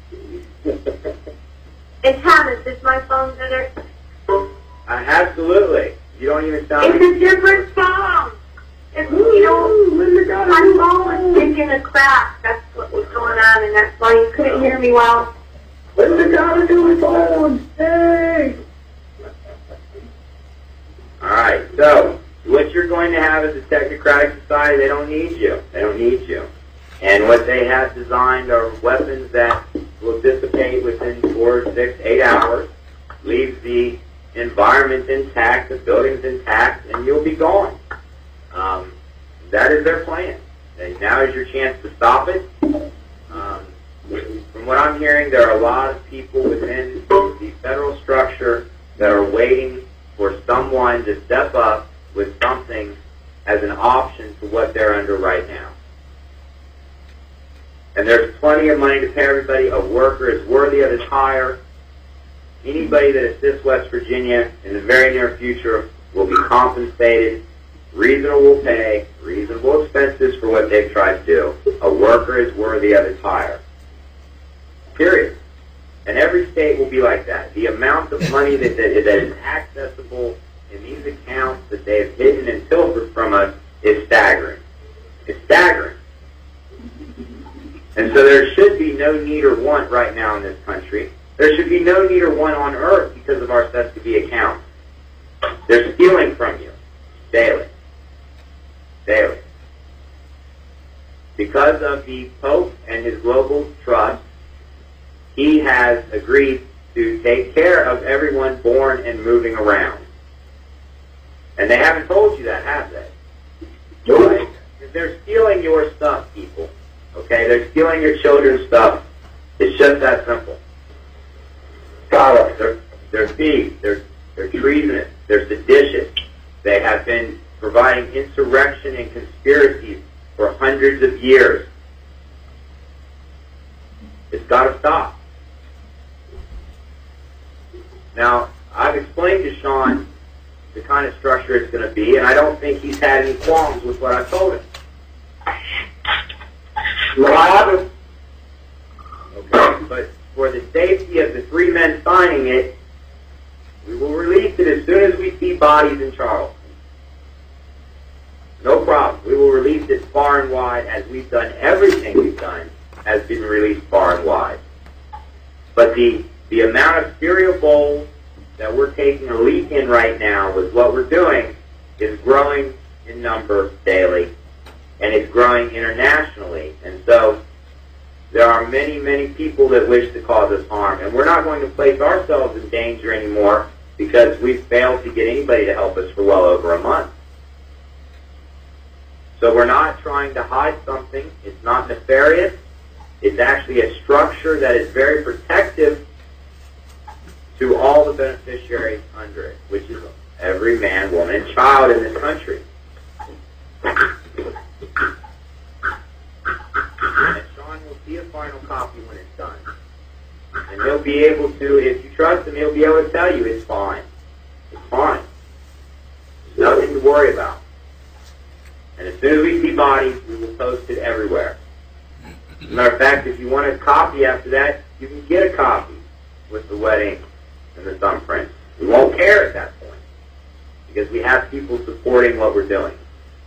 And Thomas, is my phone better? Absolutely. You don't even sound... It's a different phone. It's, you know, my phone was taking a crack. That's what was going on, and that's why you couldn't hear me well. What's the got to do with phones? Hey! All right, so what you're going to have as a technocratic society, they don't need you. They don't need you. And what they have designed are weapons that will dissipate within 4, 6, 8 hours, leave the environment intact, the buildings intact, and you'll be gone. That is their plan. And now is your chance to stop it. From what I'm hearing, there are a lot of people within the federal structure that are waiting for someone to step up with something as an option to what they're under right now. And there's plenty of money to pay everybody. A worker is worthy of his hire. Anybody that assists West Virginia in the very near future will be compensated, reasonable pay, reasonable expenses for what they've tried to do. A worker is worthy of his hire. Period. And every state will be like that. The amount of money that is accessible in these accounts that they have hidden and pilfered from us is staggering. It's staggering. And so there should be no need or want right now in this country. There should be no need or want on earth because of our custody accounts. They're stealing from you daily. Daily. Because of the Pope and his global trust, he has agreed to take care of everyone born and moving around. And they haven't told you that, have they? Right? They're stealing your stuff, people. Okay? They're stealing your children's stuff. It's just that simple. They're thieves. They're treasonous. They're seditious. They have been providing insurrection and conspiracies for hundreds of years. It's got to stop. Now, I've explained to Sean the kind of structure it's going to be, and I don't think he's had any qualms with what I've told him. Well, I haven't. Okay, but for the safety of the 3 men signing it, we will release it as soon as we see bodies in Charleston. No problem. We will release it far and wide, as we've done. Everything we've done has been released far and wide. But the amount of cereal bowls that we're taking a leak in right now with what we're doing is growing in number daily, and it's growing internationally. And so there are many, many people that wish to cause us harm, and we're not going to place ourselves in danger anymore because we've failed to get anybody to help us for well over a month. So we're not trying to hide something. It's not nefarious. It's actually a structure that is very protective to all the beneficiaries under it, which is every man, woman, and child in this country. And Sean will see a final copy when it's done. And he'll be able to, if you trust him, he'll be able to tell you it's fine. It's fine. There's nothing to worry about. And as soon as we see bodies, we will post it everywhere. As a matter of fact, if you want a copy after that, you can get a copy with the wet ink and the thumbprint. We won't care at that point because we have people supporting what we're doing.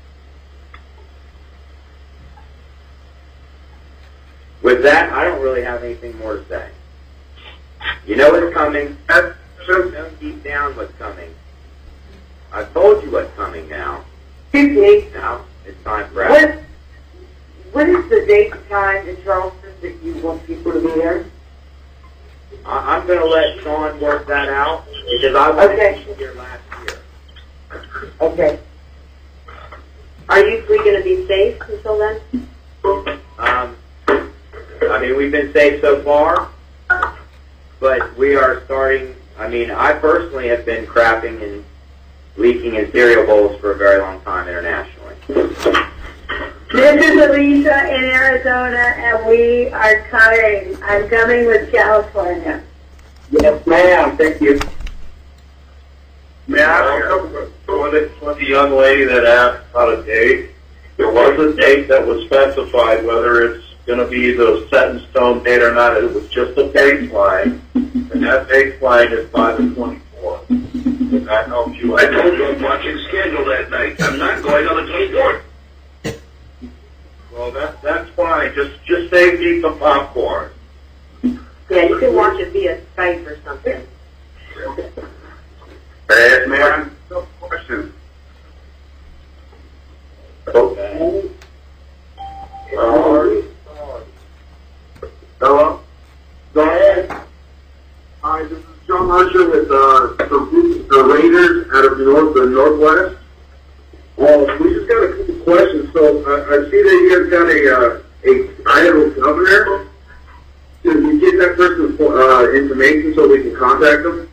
With that, I don't really have anything more to say. You know what's coming. You know deep down what's coming. I've told you what's coming now. Excuse me. Now it's time for action. What is the date and time in Charleston that you want people to be there? I'm going to let Sean work that out because I wasn't here last year. Okay. Are you three going to be safe until then? I mean, we've been safe so far, but we are starting. I mean, I personally have been crapping and leaking in cereal bowls for a very long time internationally. This is Alicia in Arizona, and we are coming. I'm coming with California. Yes, ma'am. Thank you. May I ask what the young lady that asked about a date, there was a date that was specified, whether it's going to be the set in stone date or not. It was just a baseline, and that baseline is by the 24th. Does that help you? I told you I'm watching schedule that night. I'm not going on the 24th. Well, that's fine. Just save me some popcorn. Yeah, you can watch it via Skype or something. Hey, man, no question. Okay. Hello? Go ahead. Hi, this is John Archer with the Raiders out of the Northwest. We just got a couple questions. So I see that you guys got a Idaho governor. Did we get that person's information so we can contact them?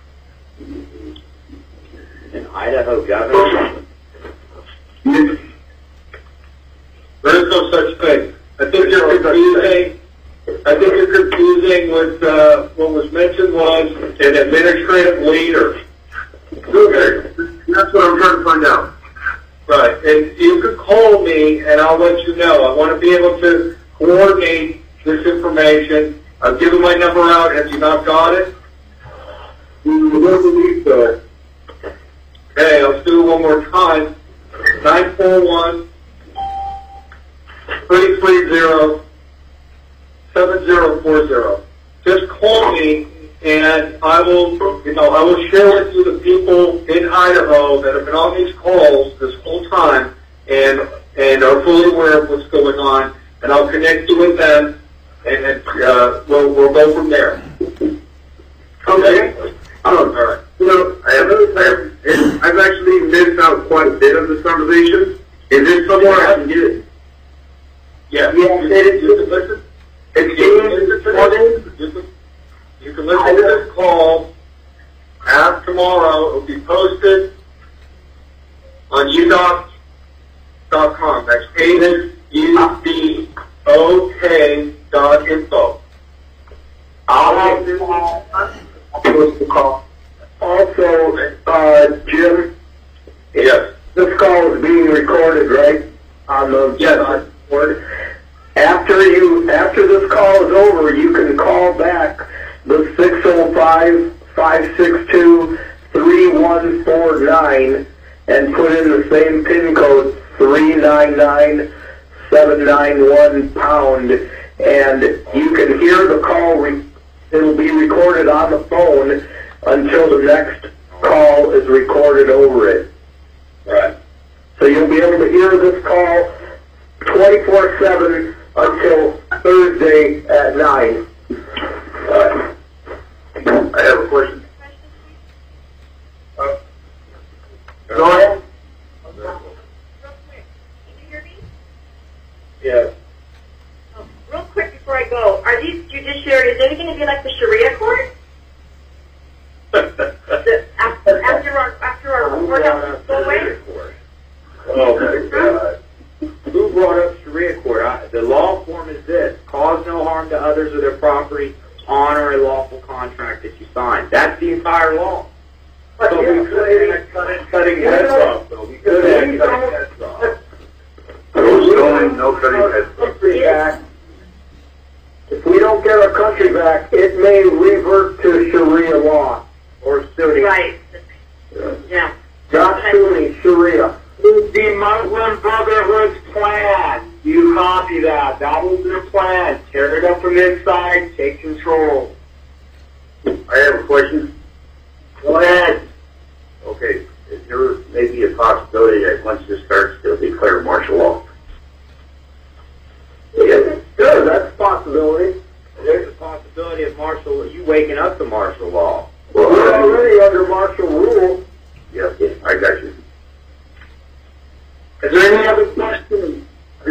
An Idaho governor? Yes. There is no such thing. I think you're confusing with what was mentioned was an administrative leader. Okay. That's what I'm trying to find out. Right, and you could call me and I'll let you know. I want to be able to coordinate this information. I've given my number out. Have you not got it? I don't believe so. Okay, I'll do it one more time. 941-330-7040. Just call me and I will share with you the people in Idaho that have been on these calls this whole time and are fully aware of what's going on, and I'll connect you with them, and we'll go from there. Okay. All right. I've actually missed out quite a bit of this conversation. Is there somewhere I can get it? Yeah. You can listen to this call after tomorrow. It will be posted on udok.com. That's udok.info. I'll have this call. Also, Jim. Yes. This call is being recorded, right? On the board. After this call is over, you can call back the 605-562-3149 and put in the same PIN code 399791 and you can hear the call. It'll be recorded on the phone until the next call is recorded over it. Right. So you'll be able to hear this call 24/7 until Thursday at 9. I have a question. Go ahead. Real quick, can you hear me? Yes. Oh, real quick before I go, are these judiciary, is it going to be like the Sharia court? After our courthouse go away? Oh my God. Who brought up Sharia court? The law form is this: cause no harm to others or their property, honor a lawful contract that you sign. That's the entire law. So we could have cutting heads off, though. We could have cutting heads off. No cutting heads off. If we don't get our country back, it may revert to Sharia law or Sunni. Right. Yeah. Not Sunni, Sharia. The Muslim Brotherhood's plan. You copy that. That was their plan. Tear it up from inside. Take control. I have a question. Go ahead. Okay, is there maybe a possibility that once this starts, they'll declare martial law? Yeah, sure, that's a possibility. There's a possibility of you waking up to martial law. Well, we're already under martial rule. Yeah, I got you. Is there any other questions?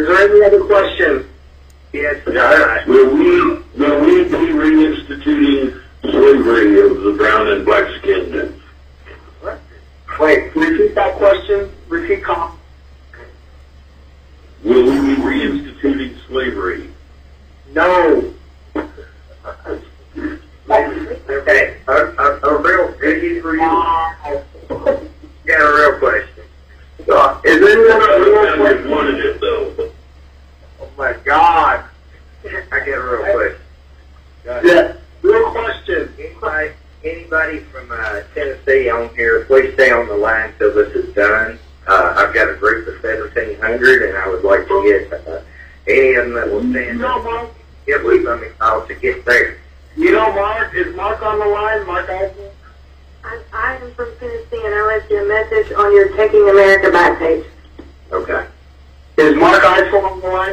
Yes. Will we be reinstituting slavery of the brown and black skinned? Wait, repeat that question. Repeat, Tom. Will we be reinstituting slavery? No. Okay, a real biggie for you. always wanted it though. Oh my God. I get it real quick. Yeah. Real question. Anybody from Tennessee on here, please stay on the line till this is done. I've got a group of 1,700, and I would like to get any of them that will stand up. Get with them to get there. You know, Mark, is Mark on the line? Mark Eisner? I am from Tennessee, and I left you a message on your Taking America Back page. Okay. Is Mark Eisner on the line?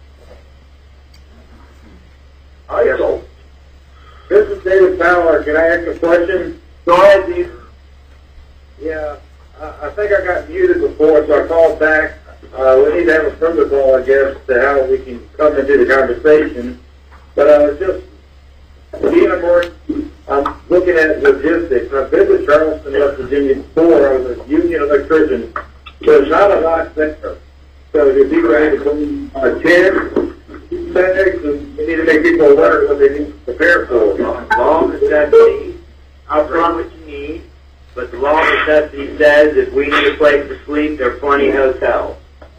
Yes. This is David Fowler. Can I ask a question? Go ahead, Steve. Yeah, I think I got muted before, so I called back. We need to have a protocol, I guess, to how we can come into the conversation. But I was just being I'm looking at logistics. I've been to Charleston, West Virginia before. I was a union electrician. There's not a lot there. So if you ready to come on 10, we need to make people aware of what they need to prepare for. Law of necessity, I'll run what you need, but the law of necessity says if we need a place to sleep, there are plenty of hotels.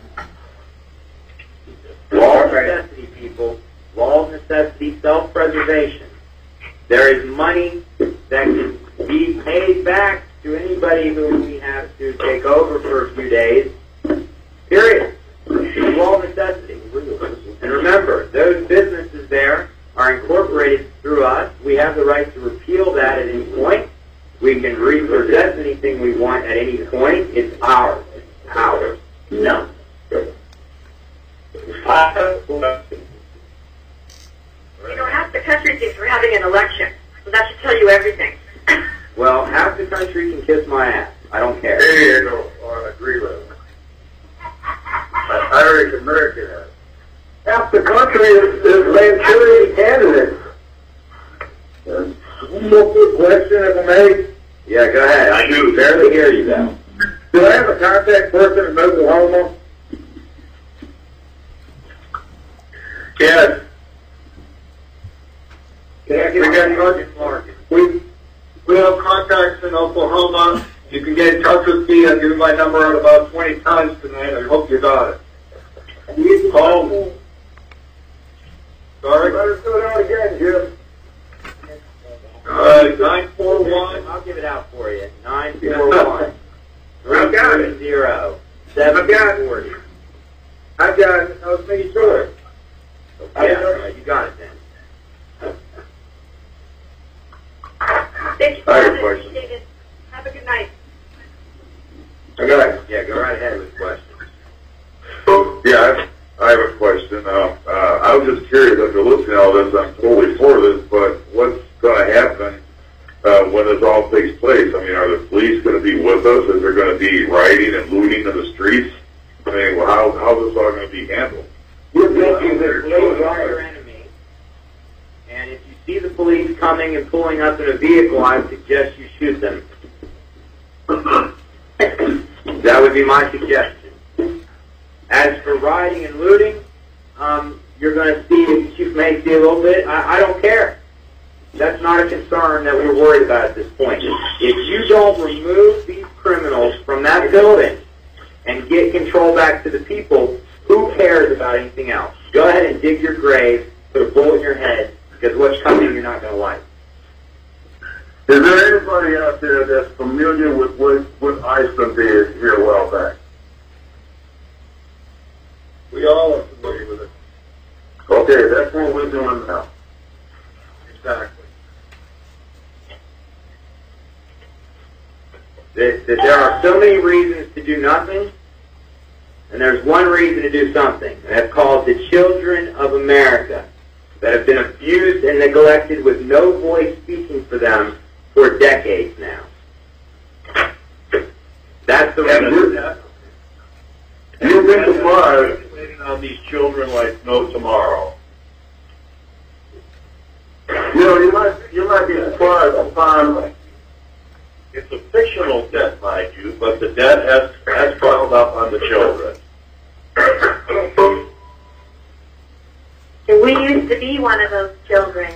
Law of necessity, people. Law of necessity, self-preservation. There is money that can be paid back to anybody who we have to take over for a few days. Period. It's law of necessity. And remember, those businesses there are incorporated through us. We have the right to repeal that at any point. We can repossess anything we want at any point. It's ours. Ours. No. You know, half the country thinks we're having an election, so that should tell you everything. Well, half the country can kiss my ass. I don't care. There you go. I agree with him. Irish American has. Half the country is Manchurian candidates. One more question, if I may. Yeah, go ahead. I do barely hear you, though. Do I have a contact person in Oklahoma? Yes. Can I get in touch? We have contacts in Oklahoma. You can get in touch with me. I've given my number out about 20 times tonight. I hope you got it. Call. Sorry? Let's do it out again, Jim. 941. I'll give it out for you. 941 I've got it. 330 740. I've got it. I was making sure. Yeah, you got it then. Thank you for having me, David. Have a good night. Okay. Yeah, go right ahead with the question. Yeah, I have a question. I was just curious, after listening to all this, I'm totally for this, but what's going to happen when this all takes place? I mean, are the police going to be with us? Is there going to be rioting and looting in the streets? I mean, how's this all going to be handled? You're thinking that Police are your enemy, and if you see the police coming and pulling up in a vehicle, I suggest you shoot them. That would be my suggestion. As for rioting and looting, you're going to see, you may see a little bit. I don't care. That's not a concern that we're worried about at this point. If you don't remove these criminals from that building and get control back to the people, who cares about anything else? Go ahead and dig your grave, put a bullet in your head, because what's coming you're not going to like. Is there anybody out there that's familiar with what Iceland did here a while back? We all are familiar with it. Okay, that's what we're doing now. Exactly. There are so many reasons to do nothing, and there's one reason to do something, and that's called the children of America that have been abused and neglected with no voice speaking for them for decades now. That's the reason. You've been surprised. On these children like no tomorrow. You know, you might be surprised to find. It's a fictional debt, mind you, but the debt has piled up on the children. And we used to be one of those children.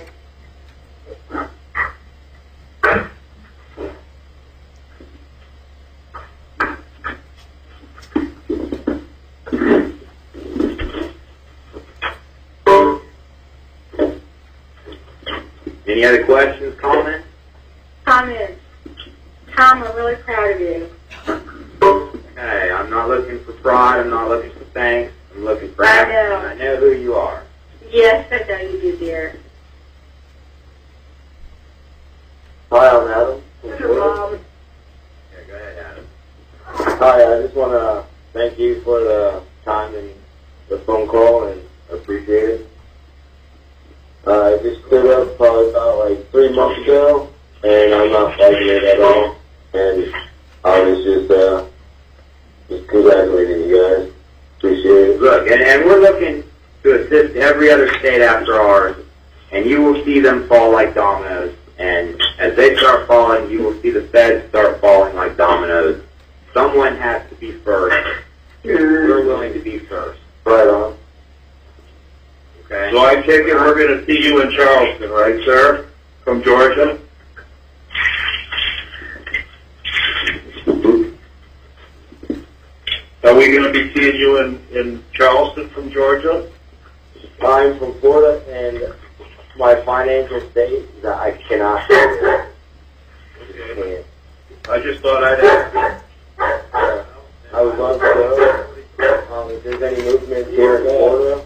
Any other questions, comments? Comments. Tom, I'm really proud of you. Okay, I'm not looking for pride. I'm not looking for thanks. I'm looking for I action. know. I know who you are. Yes, I know you do, dear. Hi, I'm Adam. Mom. Yeah, go ahead, Adam. Hi, I just want to thank you for the time and the phone call, and I appreciate it. I just stood up probably about like 3 months ago, and I'm not fighting it at all. And I was just congratulating you guys. Appreciate it. Look, and we're looking to assist every other state after ours, and you will see them fall like dominoes. And as they start falling, you will see the feds start falling like dominoes. Someone has to be first. We're willing to be first. Right on. Okay? So I take it we're going to see you in Charleston, right, sir? From Georgia? Are we going to be seeing you in Charleston from Georgia? I'm from Florida, and my financial state is that I cannot go there. I just thought I'd ask. I would love to go. If there's any movement here in Florida.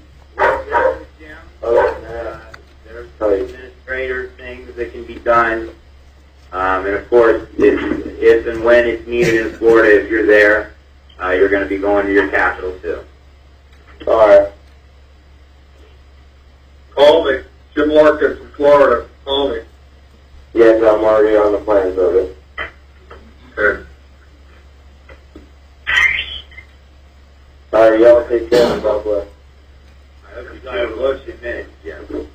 There's administrator things that can be done. And of course, if and when it's needed in Florida, if you're there, you're going to be going to your capital too. All right. Call me. Jim Larkin from Florida. Call me. Yes, I'm already on the plans of it. Okay. All right, y'all take care and God bless. I hope you got a bunch of minutes, Jim.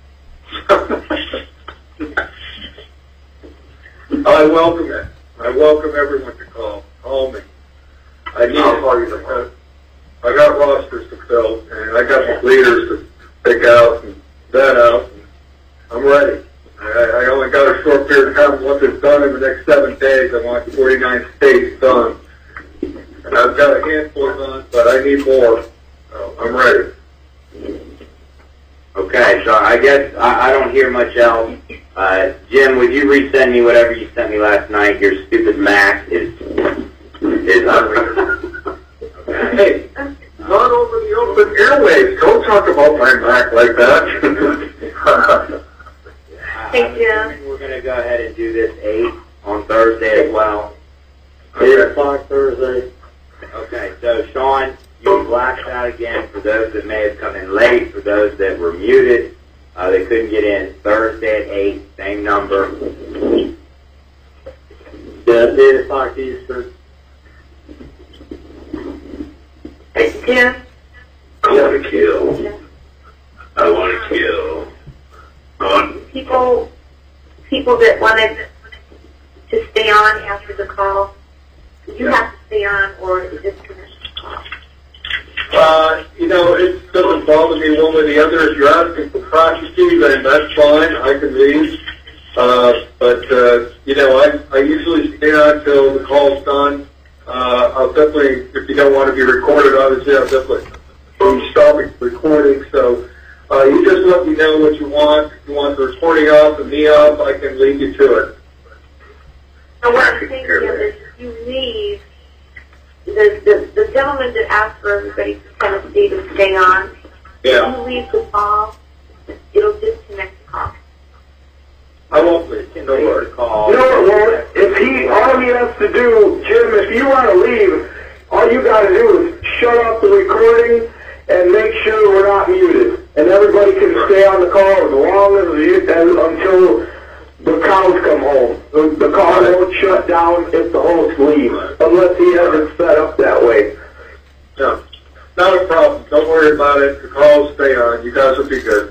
I welcome it. I welcome everyone to call. Call me. I need I'll call you. I got rosters to fill, and I got leaders to pick out and vet out. And I'm ready. I only got a short period of time. Once it's done in the next 7 days, I want 49 states done. And I've got a handful done, but I need more. So I'm ready. Okay, so I guess I don't hear much else. Jim, would you resend me whatever you sent me last night? Your stupid Mac is unreal. Okay. Hey, not over the open airwaves. Don't talk about my Mac like that. Thank you. We're going to go ahead and do this 8 on Thursday as well. 8 o'clock Thursday. Okay, so Sean, you blacked out again for those that may have come in late, for those that were muted. They couldn't get in. Thursday at 8, same number. Yeah, 8 o'clock Eastern. Jim? I want to kill. I want to kill. People that wanted to stay on after the call, you have to stay on or disconnect the call. It doesn't bother me one way or the other. If you're asking for privacy, then that's fine. I can leave. I usually stay on until the call's done. I'll definitely, if you don't want to be recorded, obviously, I'll definitely stop recording. So you just let me know what you want. If you want the recording up and me up, I can lead you to it. So what I'm thinking is you leave, the gentleman that asked for everybody to Tennessee to stay on, Yeah. if you leave the call, it'll disconnect the call. I won't leave. Don't worry. You know what, Walt? All he has to do, Jim, if you want to leave, all you got to do is shut off the recording and make sure we're not muted. And everybody can stay on the call as long until the cows come home. The call won't shut down if the host leaves, unless he has it set up that way. No, not a problem. Don't worry about it. The calls stay on. You guys will be good.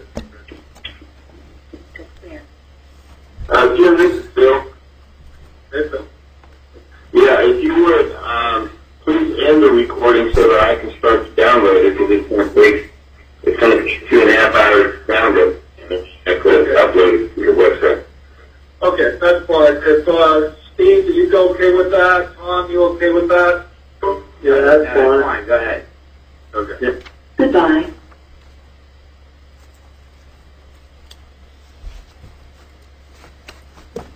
Jim, this is Bill. Hey, Bill. Yeah, if you would, please end the recording so that I can start to download it, because it's going to take 2.5 hours to download. I could upload it to your website. Okay, that's fine. If, Steve, you go okay with that? Tom, you okay with that? Yeah, that's fine. Go ahead. Okay. Yeah. Goodbye.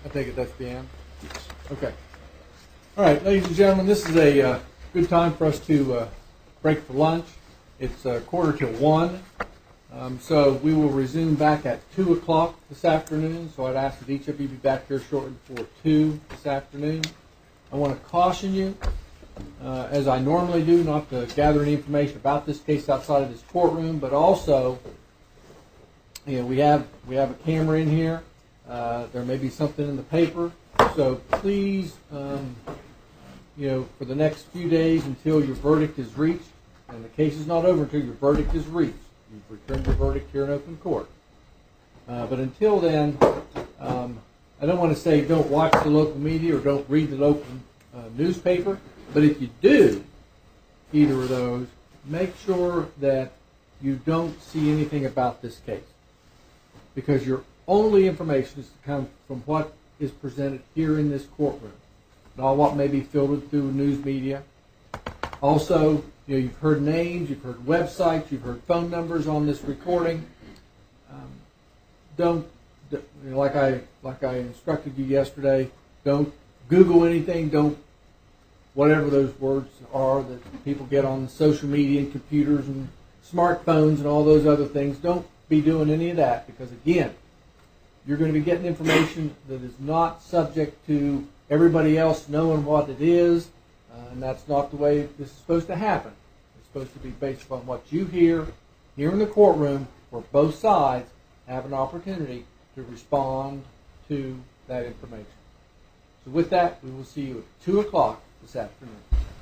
take it that's Deanne? Okay. All right, ladies and gentlemen, this is a good time for us to break for lunch. It's 1:45. So we will resume back at 2 o'clock this afternoon. So I'd ask that each of you be back here shortly before 2 this afternoon. I want to caution you, as I normally do, not to gather any information about this case outside of this courtroom, but also, we have a camera in here. There may be something in the paper. So please, for the next few days until your verdict is reached, and the case is not over until your verdict is reached. You've returned your verdict here in open court. But until then, I don't want to say don't watch the local media or don't read the local newspaper, but if you do either of those, make sure that you don't see anything about this case, because your only information is to come from what is presented here in this courtroom, not what may be filtered through news media. Also, you've heard names, you've heard websites, you've heard phone numbers on this recording. Like I instructed you yesterday, don't Google anything. Don't, whatever those words are that people get on social media and computers and smartphones and all those other things. Don't be doing any of that, because again, you're going to be getting information that is not subject to everybody else knowing what it is, and that's not the way this is supposed to happen. It's supposed to be based upon what you hear here in the courtroom, where both sides have an opportunity to respond to that information. So with that, we will see you at 2 o'clock this afternoon.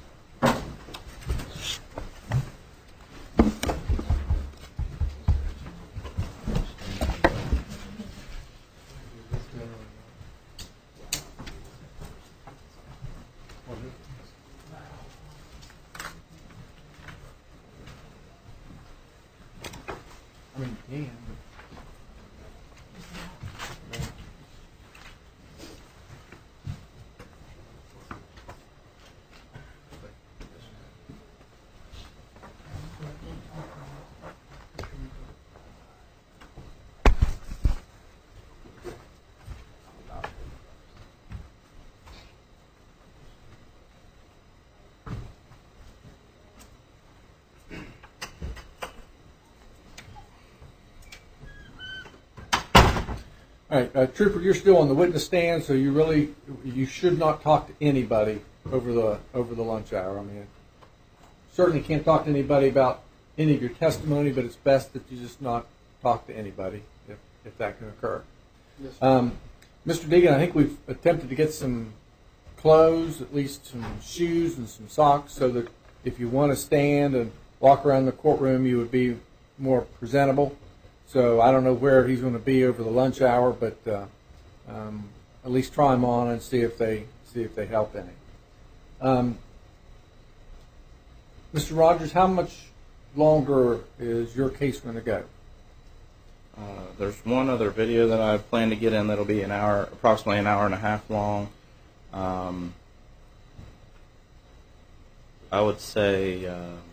All right, Trooper, you're still on the witness stand, so you should not talk to anybody over the lunch hour. I mean, certainly can't talk to anybody about any of your testimony, but it's best that you just not talk to anybody if that can occur. Yes, Mr. Deegan, I think we've attempted to get some clothes, at least some shoes and some socks, so that if you want to stand and walk around the courtroom, you would be more presentable. So I don't know where he's going to be over the lunch hour, but at least try them on and see if they help any. Mr. Rogers, how much longer is your case going to go? There's one other video that I plan to get in that'll be approximately an hour and a half long. I would say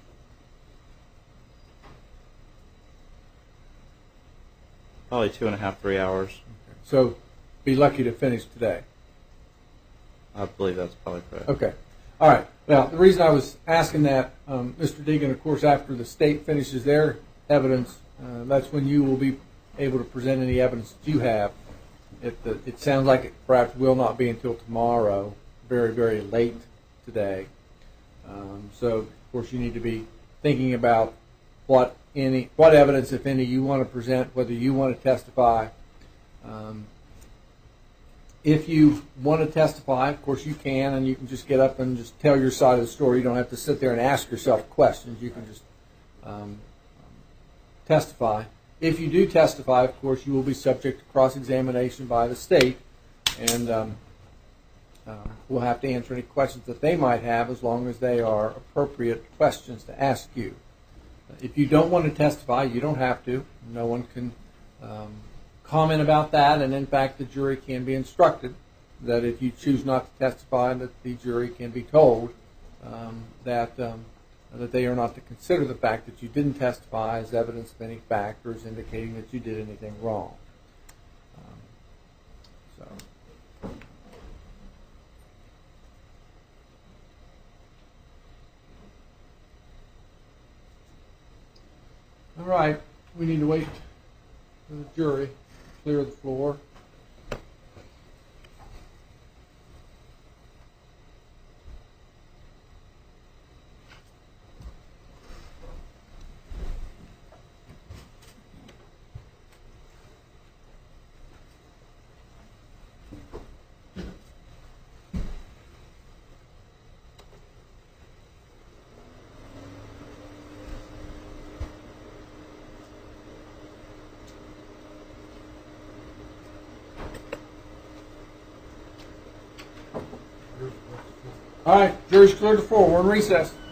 probably 2.5, 3 hours. Okay. So be lucky to finish today. I believe that's probably correct. Okay. All right. Now, the reason I was asking that, Mr. Deegan, of course, after the state finishes their evidence, that's when you will be able to present any evidence that you have. It sounds like it perhaps will not be until tomorrow, very, very late today. So, of course, you need to be thinking about what evidence, if any, you want to present, whether you want to testify. If you want to testify, of course you can, and you can just get up and just tell your side of the story. You don't have to sit there and ask yourself questions. You can just testify. If you do testify, of course, you will be subject to cross-examination by the state, and we'll have to answer any questions that they might have, as long as they are appropriate questions to ask you. If you don't want to testify, you don't have to. No one can comment about that, and in fact, the jury can be instructed that if you choose not to testify, that the jury can be told that they are not to consider the fact that you didn't testify as evidence of any factors indicating that you did anything wrong. So All right, we need to wait for the jury to clear the floor. All right, jury's cleared the floor. We're in recess.